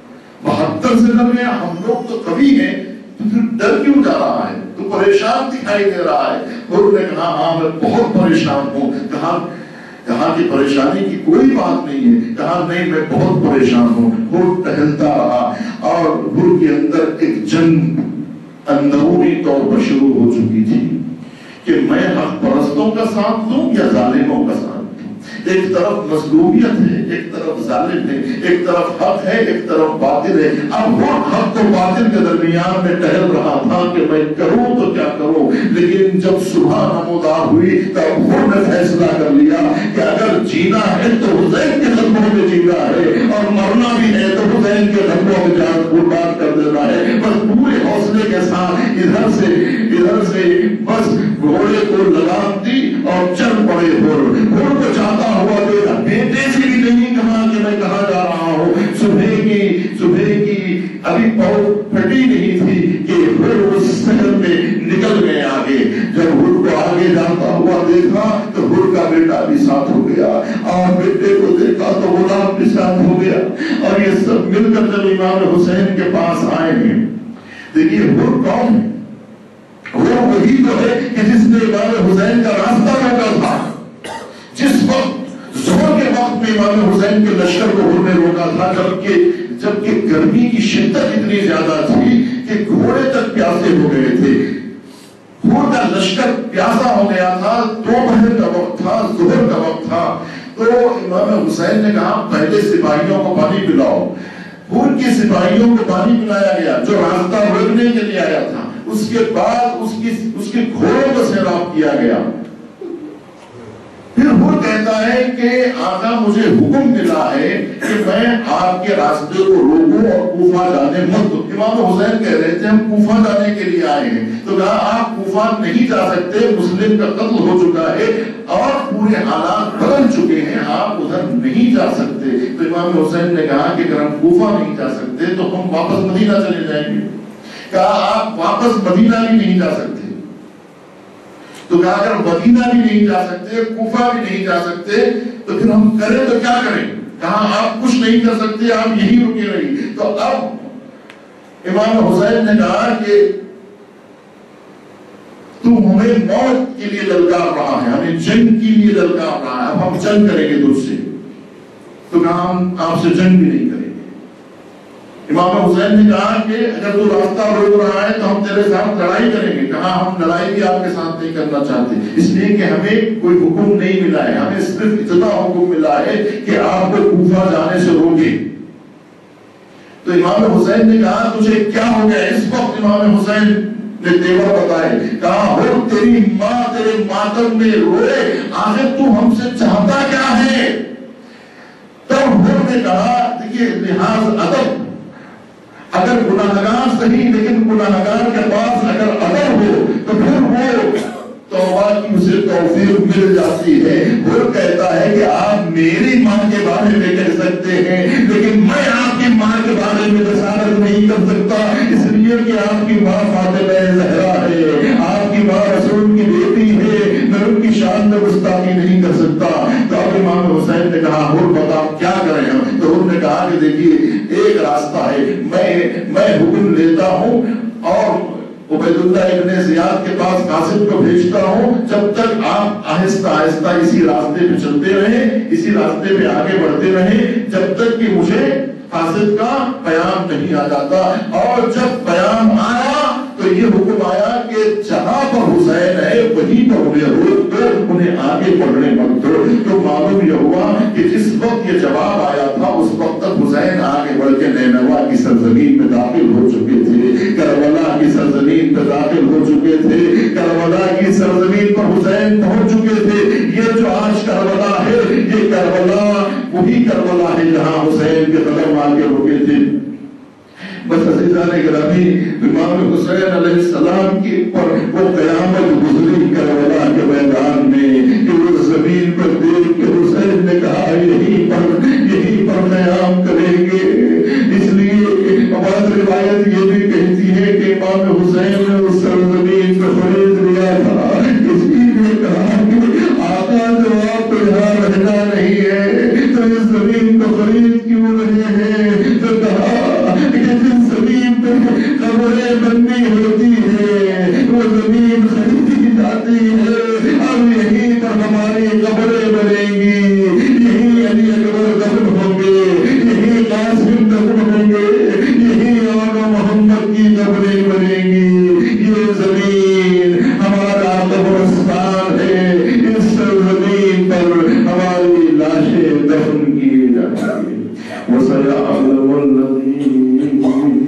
بہتر سے ڈر گیا. ہم لوگ تو قوی ہیں، تو پھر ڈر کیوں جا رہا ہے؟ تو پریشان دکھائی دے رہا ہے. حر نے کہا ہاں میں بہت پریشان ہوں. کہا کہا کہ پریشانی کی کوئی بات نہیں ہے. کہا نہیں میں بہت پریشان ہوں. حر ٹہلتا رہا اور حر کے اندر ایک جنگ اندرونی طور پر شروع ہو چکی تھی کہ میں حق پرستوں کا ساتھ دوں یا ظالموں کا ساتھ دوں. ایک طرف مظلومیت ہے، ایک طرف ظالم ہے، ایک طرف حق ہے، ایک طرف باطل ہے. اب وہ حق و باطل کے درمیان میں ٹہل رہا تھا کہ میں کروں تو کیا کروں. لیکن جب صبح نمودار ہوئی تب وہ نے فیصلہ کر لیا کہ اگر جینا ہے تو حسین کے قدموں میں جینا ہے اور مرنا بھی ہے تو حسین کے قدموں میں جان قربان کر دینا ہے. بس پورے حوصلے کے ساتھ ادھر سے ادھر سے بس گھوڑے کو لگام دی اور چل پڑے. حر کو چاہتا ہوا دیکھا، بیٹے سے بھی نہیں کہا کہ میں کہاں جا رہا ہوں. صبح کی صبح کی ابھی بہت پھٹی نہیں تھی کہ حر اس شہر میں نکل گئے آگے. جب حر کو آگے جاتا ہوا دیکھا تو حر کا بیٹا بھی ساتھ ہو گیا اور بیٹے کو دیکھا تو غلام بھی ساتھ ہو گیا. اور یہ سب مل کر جب امام حسین کے پاس آئے ہیں، دیکھیے حر کون ہے؟ حر وہی تو ہے کہ جس نے امام حسین کا راستہ روکا تھا. جس وقت ظہر کے وقت میں امام حسین کے لشکر کو حر نے روکا تھا، جبکہ جبکہ گرمی کی شدت اتنی زیادہ تھی کہ گھوڑے تک پیاسے ہو گئے تھے. حر کا لشکر پیاسا ہو گیا تھا. دوپہر کا وقت تھا، ظہر کا وقت تھا. تو امام حسین نے کہا پہلے سپاہیوں کو پانی پلاؤ. حر کے سپاہیوں کو پانی پلایا گیا جو راستہ روکنے کے لیے آیا تھا. اس کے بعد اس کی اس کے گھوڑوں کو سیراب کیا گیا. پھر حر کہتا ہے کہ آقا مجھے حکم ملا ہے کہ میں آپ کے راستے کو روکوں اور کوفہ جانے مت دو. امام حسین کہہ رہے تھے ہم کوفہ جانے کے لیے آئے ہیں. تو کہا آپ کوفہ نہیں جا سکتے، مسلم کا قتل ہو چکا ہے اور پورے حالات بدل چکے ہیں، آپ ادھر نہیں جا سکتے. تو امام حسین نے کہا کہ اگر ہم کوفہ نہیں جا سکتے تو ہم واپس مدینہ چلے جائیں گے. کہا آپ واپس مدینہ بھی نہیں جا سکتے. تو کہا اگر مدینہ بھی نہیں جا سکتے، کوفہ بھی نہیں جا سکتے تو پھر ہم کریں تو کیا کریں؟ کہا آپ کچھ نہیں کر سکتے، آپ یہی رکے رہی. تو اب امام حسین نے کہا کہ تو ہمیں موت کے لیے للکار رہا ہے، ہمیں جنگ کے لیے للکار رہا ہے، اب ہم جنگ کریں گے تجھ سے. تو کہا ہم آپ سے جنگ بھی نہیں کریں گے. امام حسین نے کہا کہ اگر تو راستہ روک رہا ہے تو ہم تیرے ساتھ لڑائی کریں گے. کہا ہم لڑائی بھی آپ کے ساتھ نہیں کرنا چاہتے، اس لیے کہ ہمیں کوئی حکم نہیں ملا ہے، ہمیں صرف اتنا حکم ملا ہے کہ آپ کو کوفہ جانے سے روکیں. تو امام حسین نے کہا تجھے کیا ہو گیا؟ اس وقت امام حسین نے تیور بتائے. کہا ہو تیری ماں تیرے ماتم میں روئے، آخر تو ہم سے چاہتا کیا ہے؟ تب حر نے کہا دیکھیے لحاظ ادب، اگر گناہگار صحیح لیکن گناہگار کے پاس اگر ادب ہو تو پھر وہ توبہ کی اسے توفیق مل جاتی ہے. حر کہتا ہے کہ آپ میری ماں کے بارے میں کہہ سکتے ہیں لیکن میں آپ کی ماں کے بارے میں بشارت نہیں کر سکتا، اس لیے کہ آپ کی ماں فاطمہ زہرا ہے، آپ کی ماں رسول کی بیٹی ہے، میں ان کی شان میں گستاخی نہیں کر سکتا. تو اب امام حسین نے کہا حر بتا کیا کریں ہم؟ تو حر نے کہا کہ دیکھیے ایک راستہ ہے، میں میں حکم لیتا ہوں اور عبید اللہ ابن زیاد کے پاس قاصد کو بھیجتا ہوں، جب تک آپ آہستہ آہستہ اسی راستے پہ چلتے رہیں، اسی راستے پہ آگے بڑھتے رہیں جب تک کہ مجھے قاصد کا پیام نہیں آ جاتا. اور جب پیام آیا تو یہ حکم آیا کہ جہاں پر حسین ہے وہیں پر انہیں روک دو، انہیں آگے بڑھنے مت دو۔ تو معلوم یہ ہوا کہ جس وقت یہ جواب آیا تھا اس وقت تک حسین آگے بڑھ کے نینوا کی سرزمین میں داخل ہو چکے تھے، کربلا کی سرزمین پہ داخل ہو چکے تھے، کربلا کی سرزمین پر حسین پہنچ چکے تھے۔ یہ جو آج کربلا ہے یہ کربلا وہی کربلا ہے جہاں حسین کے قدم آگے رکے تھے۔ بس عزیزان گرامی، امام حسین علیہ السلام کی پر وہ قیامت گزری کربلا کے میدان میں کہ اس زمین پر دیکھ کے حسین نے کہا یہی پر یہی پر قیام کریں گے۔ اس لیے بعض روایت یہ بھی کہتی ہے کہ امام حسین نے اس سرزمین کو خرید لیا تھا، اس لیے کہا کہ آقا جو آپ کو یہاں رہنا نہیں ہے تو اس زمین کو خرید کیوں رہے ہیں؟ تو کہا قبریں بننی ہوتی ہے وہ زمین خریدی جاتی ہے، اب یہیں پر ہماری قبریں بنیں گی، یہیں علی اکبر دفن ہوں گے، یہیں قاسم دفن ہوں گے، یہیں آقا محمد کی قبریں بنیں گی۔ یہ زمین ہمارا قبرستان ہے، اس زمین پر ہماری لاشیں دفن کی جاتی ہیں۔ وَسَيَعْلَمُ الَّذِينَ